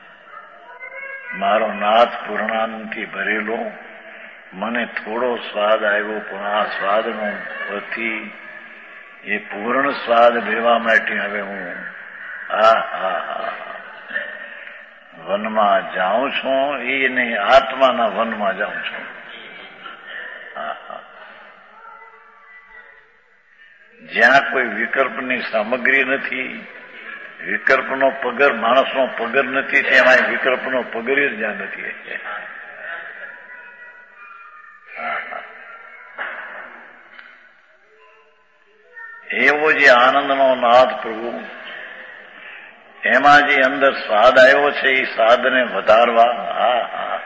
મારો નાથ પૂર્ણાનંદથી ભરેલો મને થોડો સ્વાદ આવ્યો પણ આ સ્વાદનો પછી એ પૂર્ણ સ્વાદ લેવા માટે હવે હું આ હા વનમાં જાઉં છું. એને આત્માના વનમાં જાઉં છું. જ્યાં કોઈ વિકલ્પની સામગ્રી નથી, વિકલ્પનો પગર માણસનો પગર નથી, તેમાં વિકલ્પનો પગર જ જ્યાં નથી. એવો જે આનંદનો નાદ પ્રભુ એમાં જે અંદર સ્વાદ આવ્યો છે એ સ્વાદને વધારવા. હા હા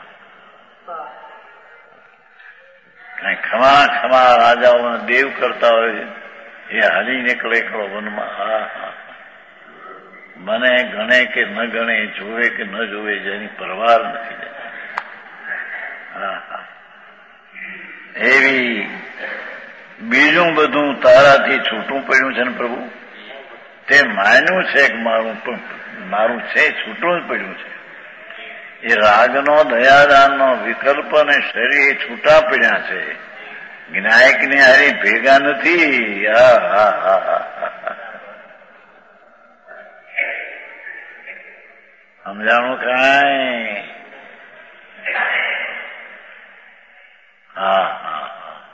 હા ખમા ખમા રાજાઓને દેવ કરતા હોય એ હાલી નીકળે એકલો વનમાં. હા હા મને ગણે કે ન ગણે, જોવે કે ન જોવે, જેની પરવાર નથી. હા હા એવી બીજું બધું તારાથી છૂટું પડ્યું છે ને પ્રભુ. તે માન્યું છે કે મારું મારું છે છૂટું જ પડ્યું છે. એ રાગનો દયાદાનનો વિકલ્પ અને શરીર છૂટા પડ્યા છે, જ્ઞાયકની હારી ભેગા નથી. હા હા હા હા સમજાણું કાંઈ? હા હા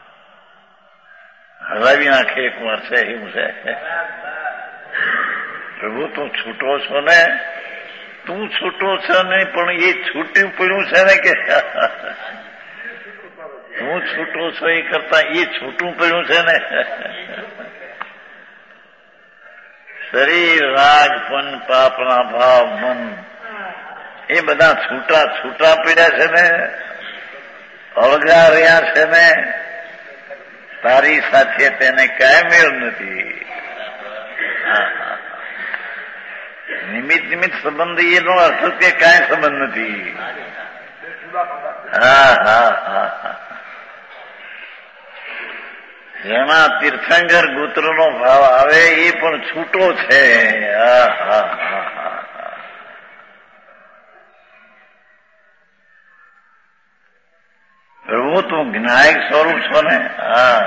હલાવી નાખે એક વાર છે એવું છે. પ્રભુ તું છૂટો છો ને, તું છૂટો છે નહીં પણ એ છૂટ્યું પડ્યું છે ને કે તું છૂટો છો એ કરતા એ છૂટું પડ્યું છે ને. શરીર રાગ પન પાપના ભાવ મન એ બધા છૂટા છૂટા પડ્યા છે ને, અળગા રહ્યા છે ને. તારી સાથે તેને કાંઈ મેળ નથી. નિમિત્ત નિમિત્ત સંબંધ એનો અર્થ કે કાંઈ સંબંધ નથી. હા હા હા હા જેમાં તીર્થંકર ગોત્રનો ભાવ આવે એ પણ છૂટો છે. હા હા હા હા પ્રભુ તું જ્ઞાયક સ્વરૂપ છો ને. હા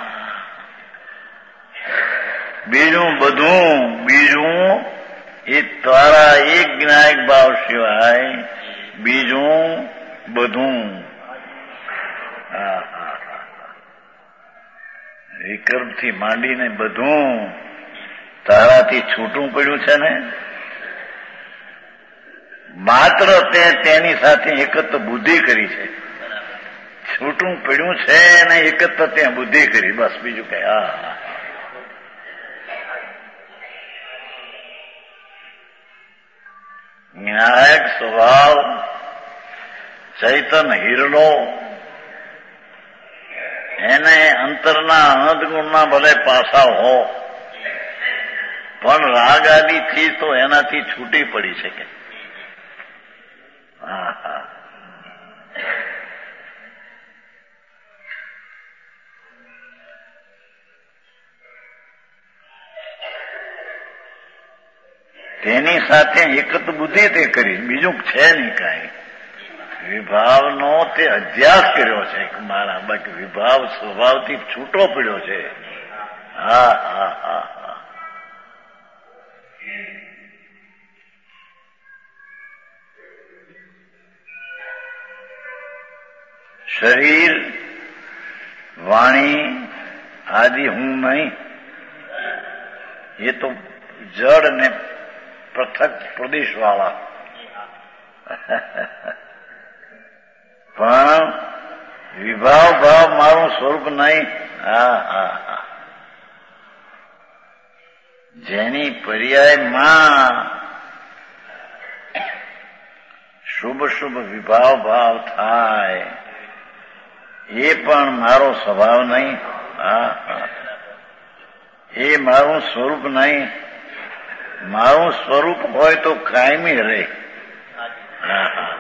બીજું બધું બીજું એ તારા એક જ્ઞાયક ભાવ સિવાય બીજું બધું હા હા વિકલ્પથી માંડીને બધું તારાથી છૂટું પડ્યું છે ને. માત્ર તે તેની સાથે એકત્ર બુદ્ધિ કરી છે. છૂટું પડ્યું છે ને એકત્ર ત્યાં બુદ્ધિ કરી, બસ બીજું કઈ. હા જ્ઞાયક સ્વભાવ ચૈતન હિરણો એને અંતરના અનંત ગુણના ભલે પાસા હો પણ રાગ આદિથી તો એનાથી છૂટી પડી શકે. હા હા તેની સાથે એકત બુદ્ધિ તે કરી, બીજું છે નહીં કાંઈ. વિભાવનો તે અધ્યાસ કર્યો છે મારા, બાકી વિભાવ સ્વભાવથી છૂટો પડ્યો છે. હા હા હા હા શરીર વાણી આદિ હું નહીં, એ તો જડ ને પૃથક પ્રદેશ વાળા. પણ વિભાવ ભાવ મારું સ્વરૂપ નહીં. હા હા હા જેની પર્યાયમાં શુભ શુભ વિભાવ ભાવ થાય એ પણ મારો સ્વભાવ નહીં. હા હા એ મારું સ્વરૂપ નહીં. મારું સ્વરૂપ હોય તો કાયમી રહે. હા હા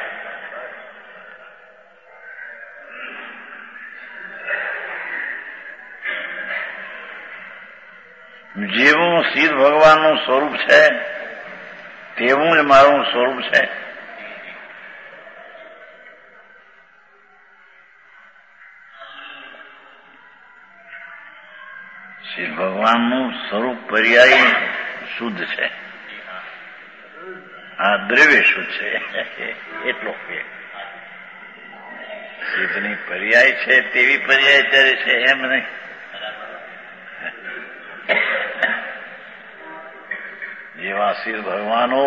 જેવું સિદ્ધ ભગવાનનું સ્વરૂપ છે તેવું જ મારું સ્વરૂપ છે. સિદ્ધ ભગવાનનું સ્વરૂપ પર્યાય શુદ્ધ છે, આ દ્રવ્ય શુદ્ધ છે એટલો કે સિદ્ધની પર્યાય છે તેવી પર્યાય ત્યારે છે એમ નહીં. જેવા સિદ્ધ ભગવાનો,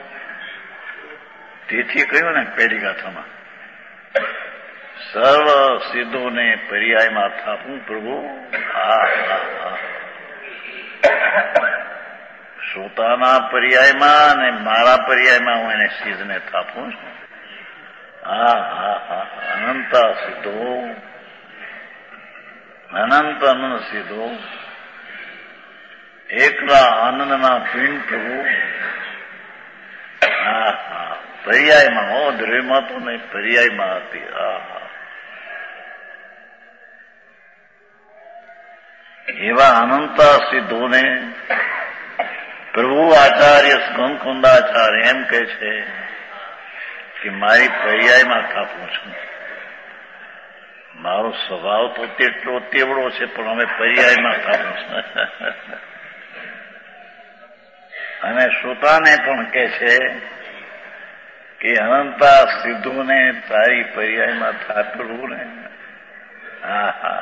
તેથી કહ્યું ને પેઢી ગાથામાં સર્વ સિદ્ધોને પર્યાયમાં થાપું પ્રભુ. હા હા હા શ્રોતાના પર્યાયમાં અને મારા પર્યાયમાં હું એને સિદ્ધને થાપું છું. હા હા હા અનંત સિદ્ધો અનંત અનંત સિદ્ધો એકલા આનંદના પિંડ પ્રભુ. હા હા પર્યાયમાં હો, દ્રવ્યમાં તો નહીં, પર્યાયમાં હતી. હા હા એવા અનંત સિદ્ધોને પ્રભુ આચાર્ય સ્કંદકુંદાચાર્ય એમ કહે છે કે મારી પર્યાયમાં થાપું છું. મારો સ્વભાવ તો તેટલો તેવડો છે, પણ અમે પર્યાયમાં થાપું છું. અને શ્રોતાને પણ કહે છે કે અનંતા સિદ્ધુને તારી પર્યાયમાં થાપેલું ને. હા હા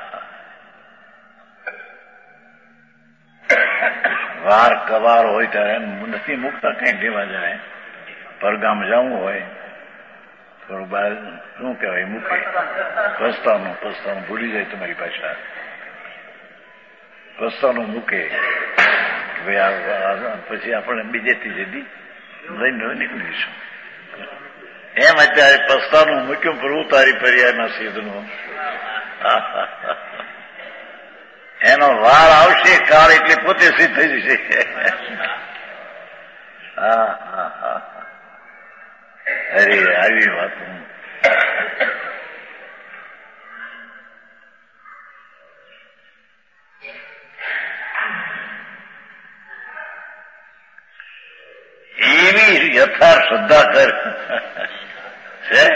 વાર કવાર હોય ત્યારે નથી મૂકતા, કઈ લેવા જાય. પરગામ જવું હોય થોડું બહાર શું કહેવાય મૂકે, પસ્તાનું પસ્તાનું ભૂલી જાય તમારી પાછા. પસ્તાનું મૂકે પછી આપણે બીજે ત્રીજે દી લઈને નીકળીશું. એમ અત્યારે પસ્તાનું મૂક્યું પ્રભુ તારી પર્યાયમાં સિદ્ધનું. એનો વાર આવશે કાળ એટલે પોતે સિદ્ધ થઈ જશે. હા હા હા અરે આવી વાત. એવી યથાર્થ શ્રદ્ધા કર છે.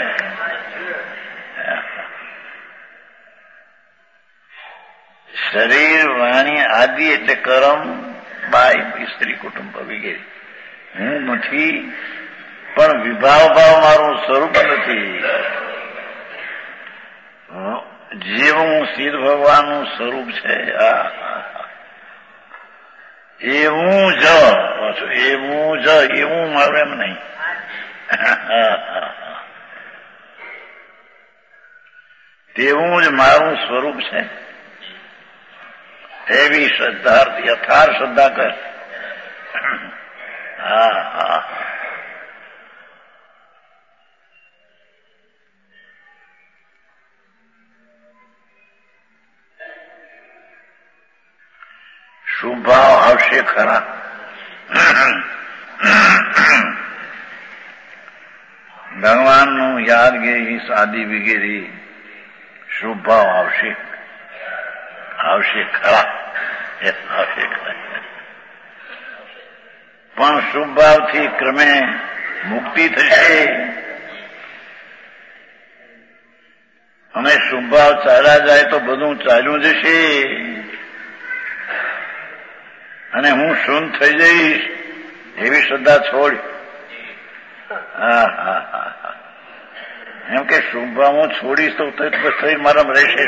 શરીર વાણી આદિ એટલે કરમ, બાઈ સ્ત્રી કુટુંબ વગેરે. હું નથી, પણ વિભાવ ભાવ મારું સ્વરૂપ નથી. જેવું સિદ્ધ ભગવાનનું સ્વરૂપ છે એવું જ પાછું, એવું જ એવું મારું એમ નહીં. તેવું જ મારું સ્વરૂપ છે. એવી શ્રદ્ધા યથાર્થ શ્રદ્ધા કર. હા હા શુભ ભાવ આવશે ખરા. ભગવાનનું યાદગીરી સાદી વગેરે શુભ ભાવ આવશે આવશે ખરા આવશે ખરા. પણ શુભ ભાવથી ક્રમે મુક્તિ થશે અને શુભ ભાવ ચાલ્યા જાય તો બધું ચાલ્યું જશે અને હું શૂન્ય થઈ જઈશ એવી શ્રદ્ધા છોડ. હા હા હા એમ કે શુભ ભાવ હું છોડીશ તો થઈ મારામાં રહેશે.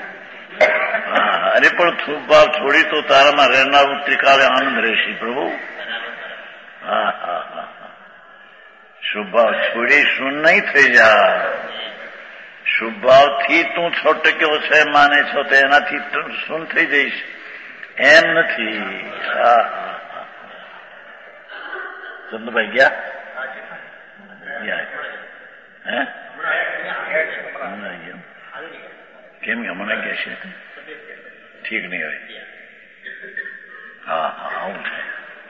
અરે પણ શુભ ભાવ છોડી તો તારામાં રહેનારું ત્રિકાળે આનંદ રહેશે પ્રભુ. હા હા હા શુભ ભાવ છોડી શૂન્ય નહીં થઈ જા. શુભ ભાવથી તું છ ટક્યો છે માને છો તો એનાથી શૂન્ય થઈ જઈશ એમ નથી. હા ચંદ્રભાઈ ગયા હે કેમ કે મને કે છે ઠીક નહીં હોય. હા હા આવું થાય.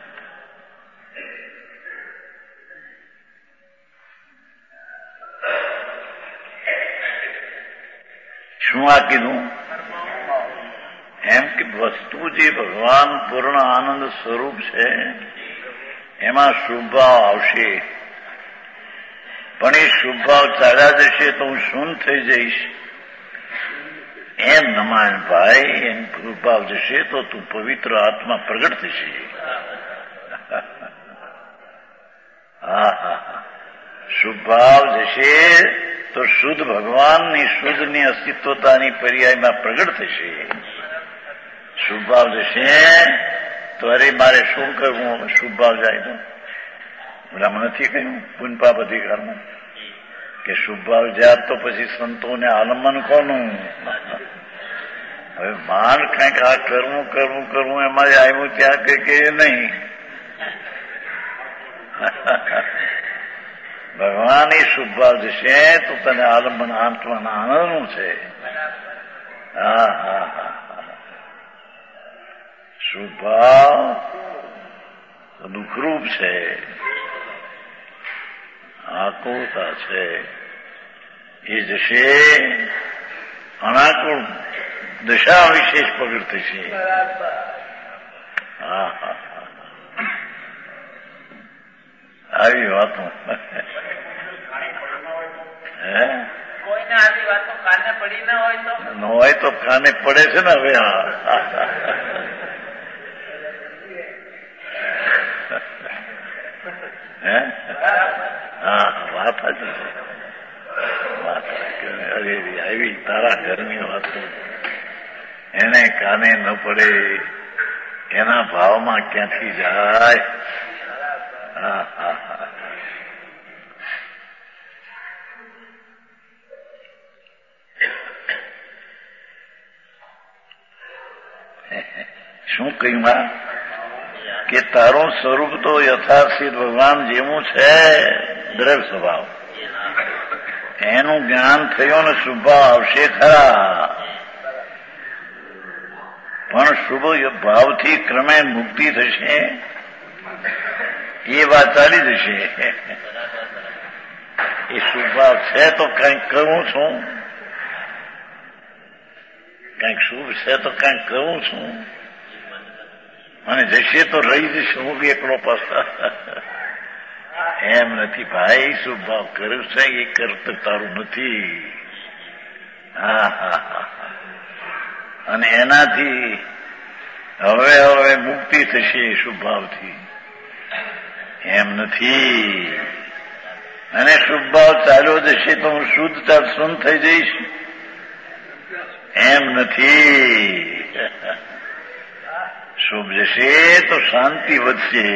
શું આ કીધું? એમ કે વસ્તુ જે ભગવાન પૂર્ણ આનંદ સ્વરૂપ છે એમાં શુભ ભાવ આવશે, પણ એ શુભ ભાવ ચાલ્યા જશે તો હું શૂન્ય થઈ જઈશ એમ નમાન ભાઈ. એમ શુભ ભાવ જશે તો તું પવિત્ર આત્મા પ્રગટ થશે. હા હા શુભ ભાવ જશે તો શુદ્ધ ભગવાનની શુદ્ધની અસ્તિત્વતાની પર્યાયમાં પ્રગટ થશે. શુભ ભાવ જશે તો અરે મારે શું કરવું? શુભ ભાવ જાય તો બરાબર નથી કહ્યું પુનપાપ અધિકારમાં કે શુભ ભાવ જાય તો પછી સંતોને આલંબન કોનું? હવે માન કંઈક આ કરવું કરવું કરવું એમાં આવ્યું ત્યાં કઈ કે નહીં. ભગવાન એ શુભ ભાવ જશે તો તને આલંબન આંટવાના આનંદનું છે. હા હા હા શુભ ભાવ દુઃખરૂપ છે, આકુળતા છે. એ જશે અનાકુળ દશા વિશેષ પ્રગટ થશે. હા હા આવી વાતો હે કોઈને આવી વાતો કાને પડી ના હોય તો ન હોય તો કાને પડે છે ને હવે. હે હા વાત હતી વાત અરે આવી તારા ઘરની વાતો એને કાને ન પડે એના ભાવમાં ક્યાંથી જાય. હા હા હા શું કહ્યું કે તારું સ્વરૂપ તો યથાર્થિત ભગવાન જેવું છે દ્રઢ સ્વભાવ. એનું જ્ઞાન થયું ને શુભ આવશે ખરા, પણ શુભ ભાવથી ક્રમે મુક્તિ થશે એ વાત ચાલી જશે. એ શુભ ભાવ છે તો કંઈક કહું છું, કંઈક શુભ છે તો કંઈક કહું છું, અને જશે તો રહી જશે હું બી એકલો પાછા. એમ નથી ભાઈ, શુભ ભાવ કર્યું છે એ કરતું તારું નથી. હા હા હા અને એનાથી હવે હવે મુક્તિ થશે શુભ ભાવથી. એમ નથી. અને શુભ ભાવ ચાલ્યો જશે તો હું શુદ્ધ ચાલ શુદ્ધ થઈ જઈશ. એમ નથી. શુભ જશે તો શાંતિ વધશે.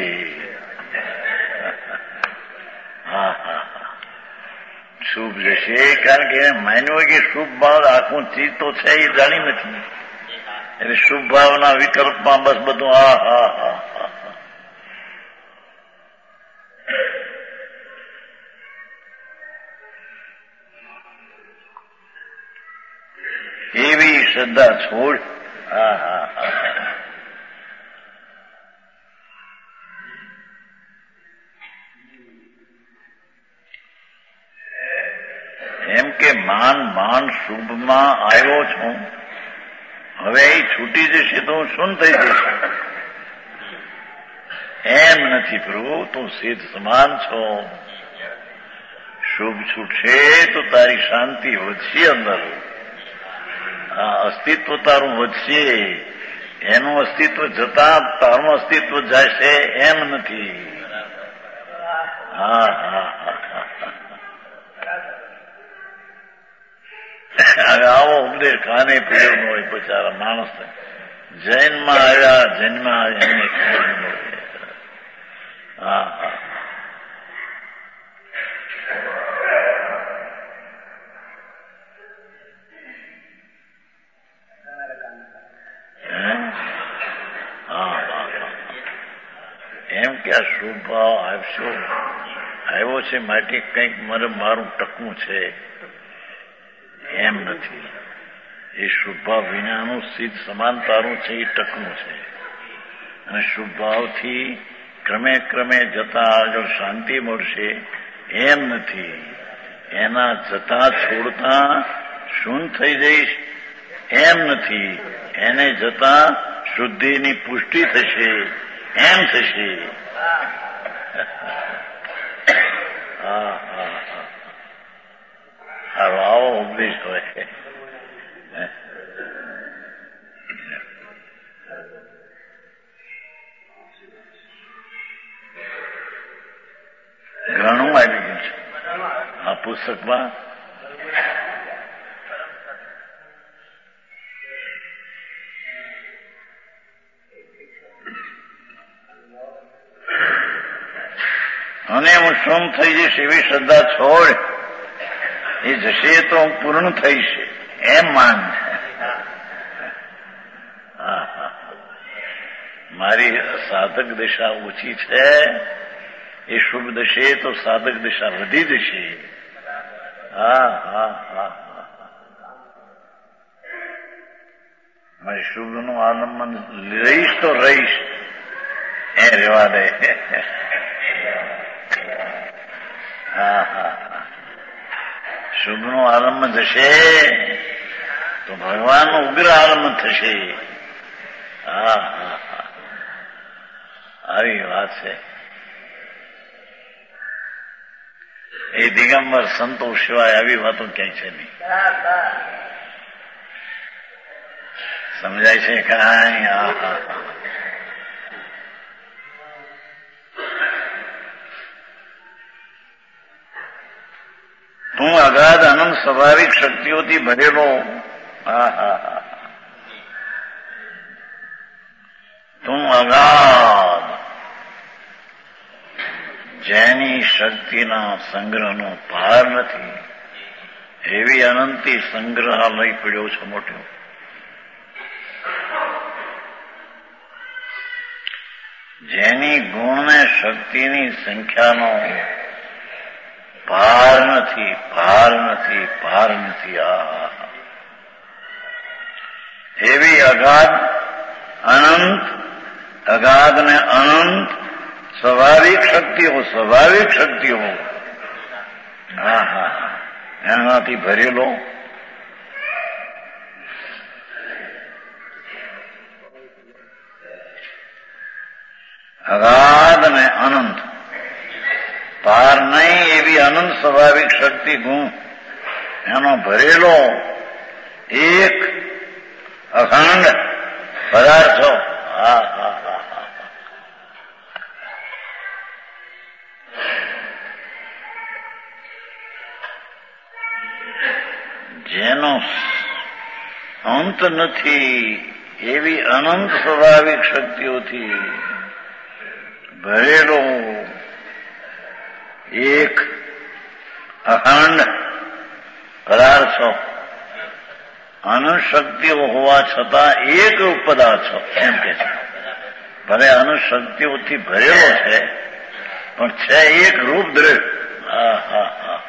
હા હા હા શુભ જશે કારણ કે માન્યું કે શુભ ભાવ આખું ચીજ તો છે એ જાણી નથી. એટલે શુભ ભાવના વિકલ્પમાં બસ બધું હા હા હા હા એવી શ્રદ્ધા છોડ. હા હા હા એમ કે માન માન શુભમાં આવ્યો છું, હવે એ છૂટી જશે તો હું શું થઈ જઈશ. એમ નથી પ્રભુ, તું સિદ્ધ સમાન છો. શુભ છૂટશે તો તારી શાંતિ વધશે અંદર. આ અસ્તિત્વ તારું વધશે. એનું અસ્તિત્વ જતા તારું અસ્તિત્વ જશે એમ નથી. હા હા હા હવે આવો ઉપદેશ કાને પીડ્યો ન હોય બચારા માણસ. જૈનમાં આવ્યા જન્મમાં એમને ખબર ન મળે. હા હા એમ કે આ શુભ ભાવ આવશો આવ્યો છે માટે કંઈક મારે મારું ટકવું છે એમ નથી. એ શુભ ભાવ વિનાનું સિદ્ધ સમાનતાનું છે એ ટકવું છે. અને શુભ ભાવથી ક્રમે ક્રમે જતા આગળ શાંતિ મળશે એમ નથી. એના જતા છોડતા શૂન્ય થઈ જઈશ એમ નથી. એને જતા શુદ્ધિની પુષ્ટિ થશે એમ થશે. હા હા હા આવો ઉપદેશ હોય. ઘણું આવી ગયું છે આ પુસ્તકમાં. અને હું શું થઈ જઈશ એવી શ્રદ્ધા છોડ. એ જશે તો હું પૂર્ણ થઈશ એમ માન. હા હા મારી સાધક દિશા ઓછી છે. એ શુભ દશે તો સાધક દિશા વધી જશે. હા હા હા મારી શુભનું આલંબન રહીશ તો રહીશ એ રેવા દે. હા હા શુભનું આલંબન થશે તો ભગવાનનું ઉગ્ર આલંબન થશે. હા હા હા આવી વાત છે. એ દિગંબર સંતો સિવાય આવી વાતો ક્યાંય છે નહીં. સમજાય છે કાંઈ? હા હા તું અગાધ અનંત સ્વાભાવિક શક્તિઓથી ભરેલો. હા હા હા તું અગાધ જેની શક્તિના સંગ્રહનો પાર નથી એવી અનંતી સંગ્રહાલય પડ્યો છે મોટો. જેની ગુણ શક્તિની સંખ્યાનો પાર નથી, પાર નથી, પાર નથી. આ એવી અગાધ અનંત, અગાધ ને અનંત સ્વાભાવિક શક્તિઓ, સ્વાભાવિક શક્તિઓ. હા હા એનાથી ભરેલો અગાધ ને અનંત, પાર નહીં એવી અનંત સ્વાભાવિક શક્તિ ગુણ એનો ભરેલો એક અખંડ પદાર્થો. હા હા હા હા જેનો અંત નથી એવી અનંત સ્વાભાવિક શક્તિઓથી ભરેલો એક અખંડ પદાર્થો. અનુશક્તિઓ હોવા છતાં એક રૂપ પદાર્થો એમ કે છે. ભલે અનુશક્તિઓથી ભરેલો છે પણ છે એક રૂપ દ્રવ્ય. હા હા હા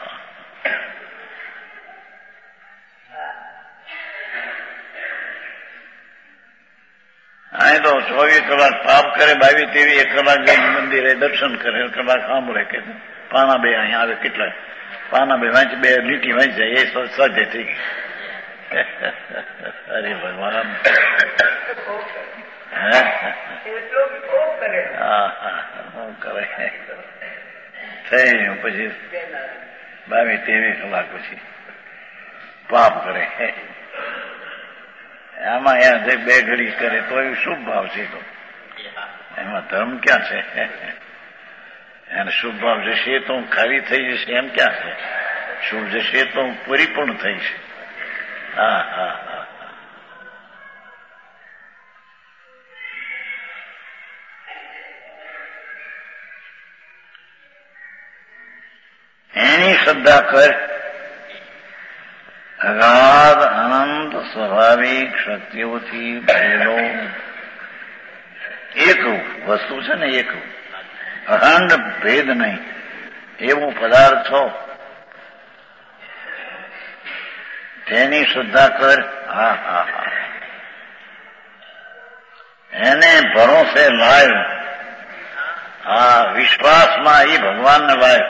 અહીં તો ચોવીસ કલાક પાપ કરે, બાવી તેવી એક કલાક જઈને મંદિરે દર્શન કરે, કલાક સાંભળે કે પાના બે અહીંયા આવે, કેટલા પાના બે વાંચ, બે લીટી વાંચ જાય એ સજે થઈ ગઈ. અરે ભગવાન. હા હા શું કરે થઈ પછી બાવી તેવી કલાક પછી પાપ કરે. આમાં યા બે ઘડી કરે તો એ શુભ ભાવ છે. તો એમાં ધર્મ ક્યાં છે? એને શુભ ભાવ જશે તો ખાલી થઈ જશે એમ ક્યાં છે? શુભ જશે તો પરિપૂર્ણ થઈ છે. હા હા હા એની શ્રદ્ધા કર. અગાધ અનંત સ્વાભાવિક શક્તિઓથી ભરેલો એક વસ્તુ છે ને, એક અખંડ ભેદ નહીં એવું પદાર્થો તેની શ્રદ્ધા કર. હા હા હા એને ભરોસે લાય. હા વિશ્વાસમાં એ ભગવાનને લાય.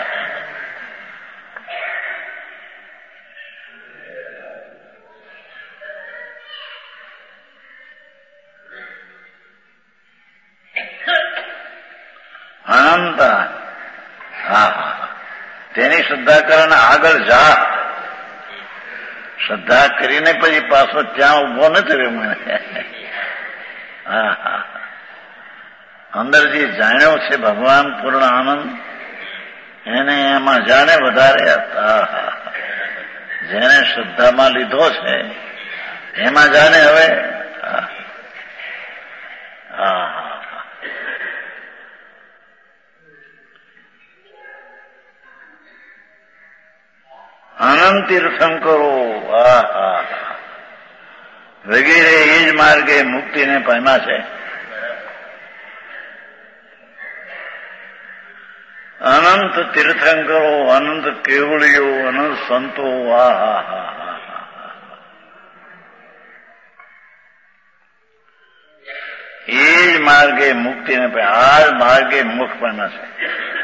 અનંત. હા હા તેની શ્રદ્ધા કર અને આગળ જા. શ્રદ્ધા કરીને પછી પાછો ત્યાં ઉભો નથી રહ્યો મને. હા હા અંદર જે જાણ્યો છે ભગવાન પૂર્ણ આનંદ એને એમાં જાણે વધારે. હા હા જેને શ્રદ્ધામાં લીધો છે એમાં જાણે હવે. હા હા અનંત તીર્થંકરો. હા હા વગેરે એ જ માર્ગે મુક્તિને પામ્યા છે. અનંત તીર્થંકરો, અનંત કેવળીઓ, અનંત સંતો. હા હા હા હા એ જ માર્ગે મુક્તિને પામ્યા. આ જ માર્ગે મોક્ષ પામ્યા છે.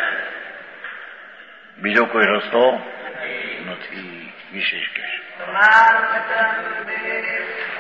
બીજો કોઈ રસ્તો નથી. વિશેષ કે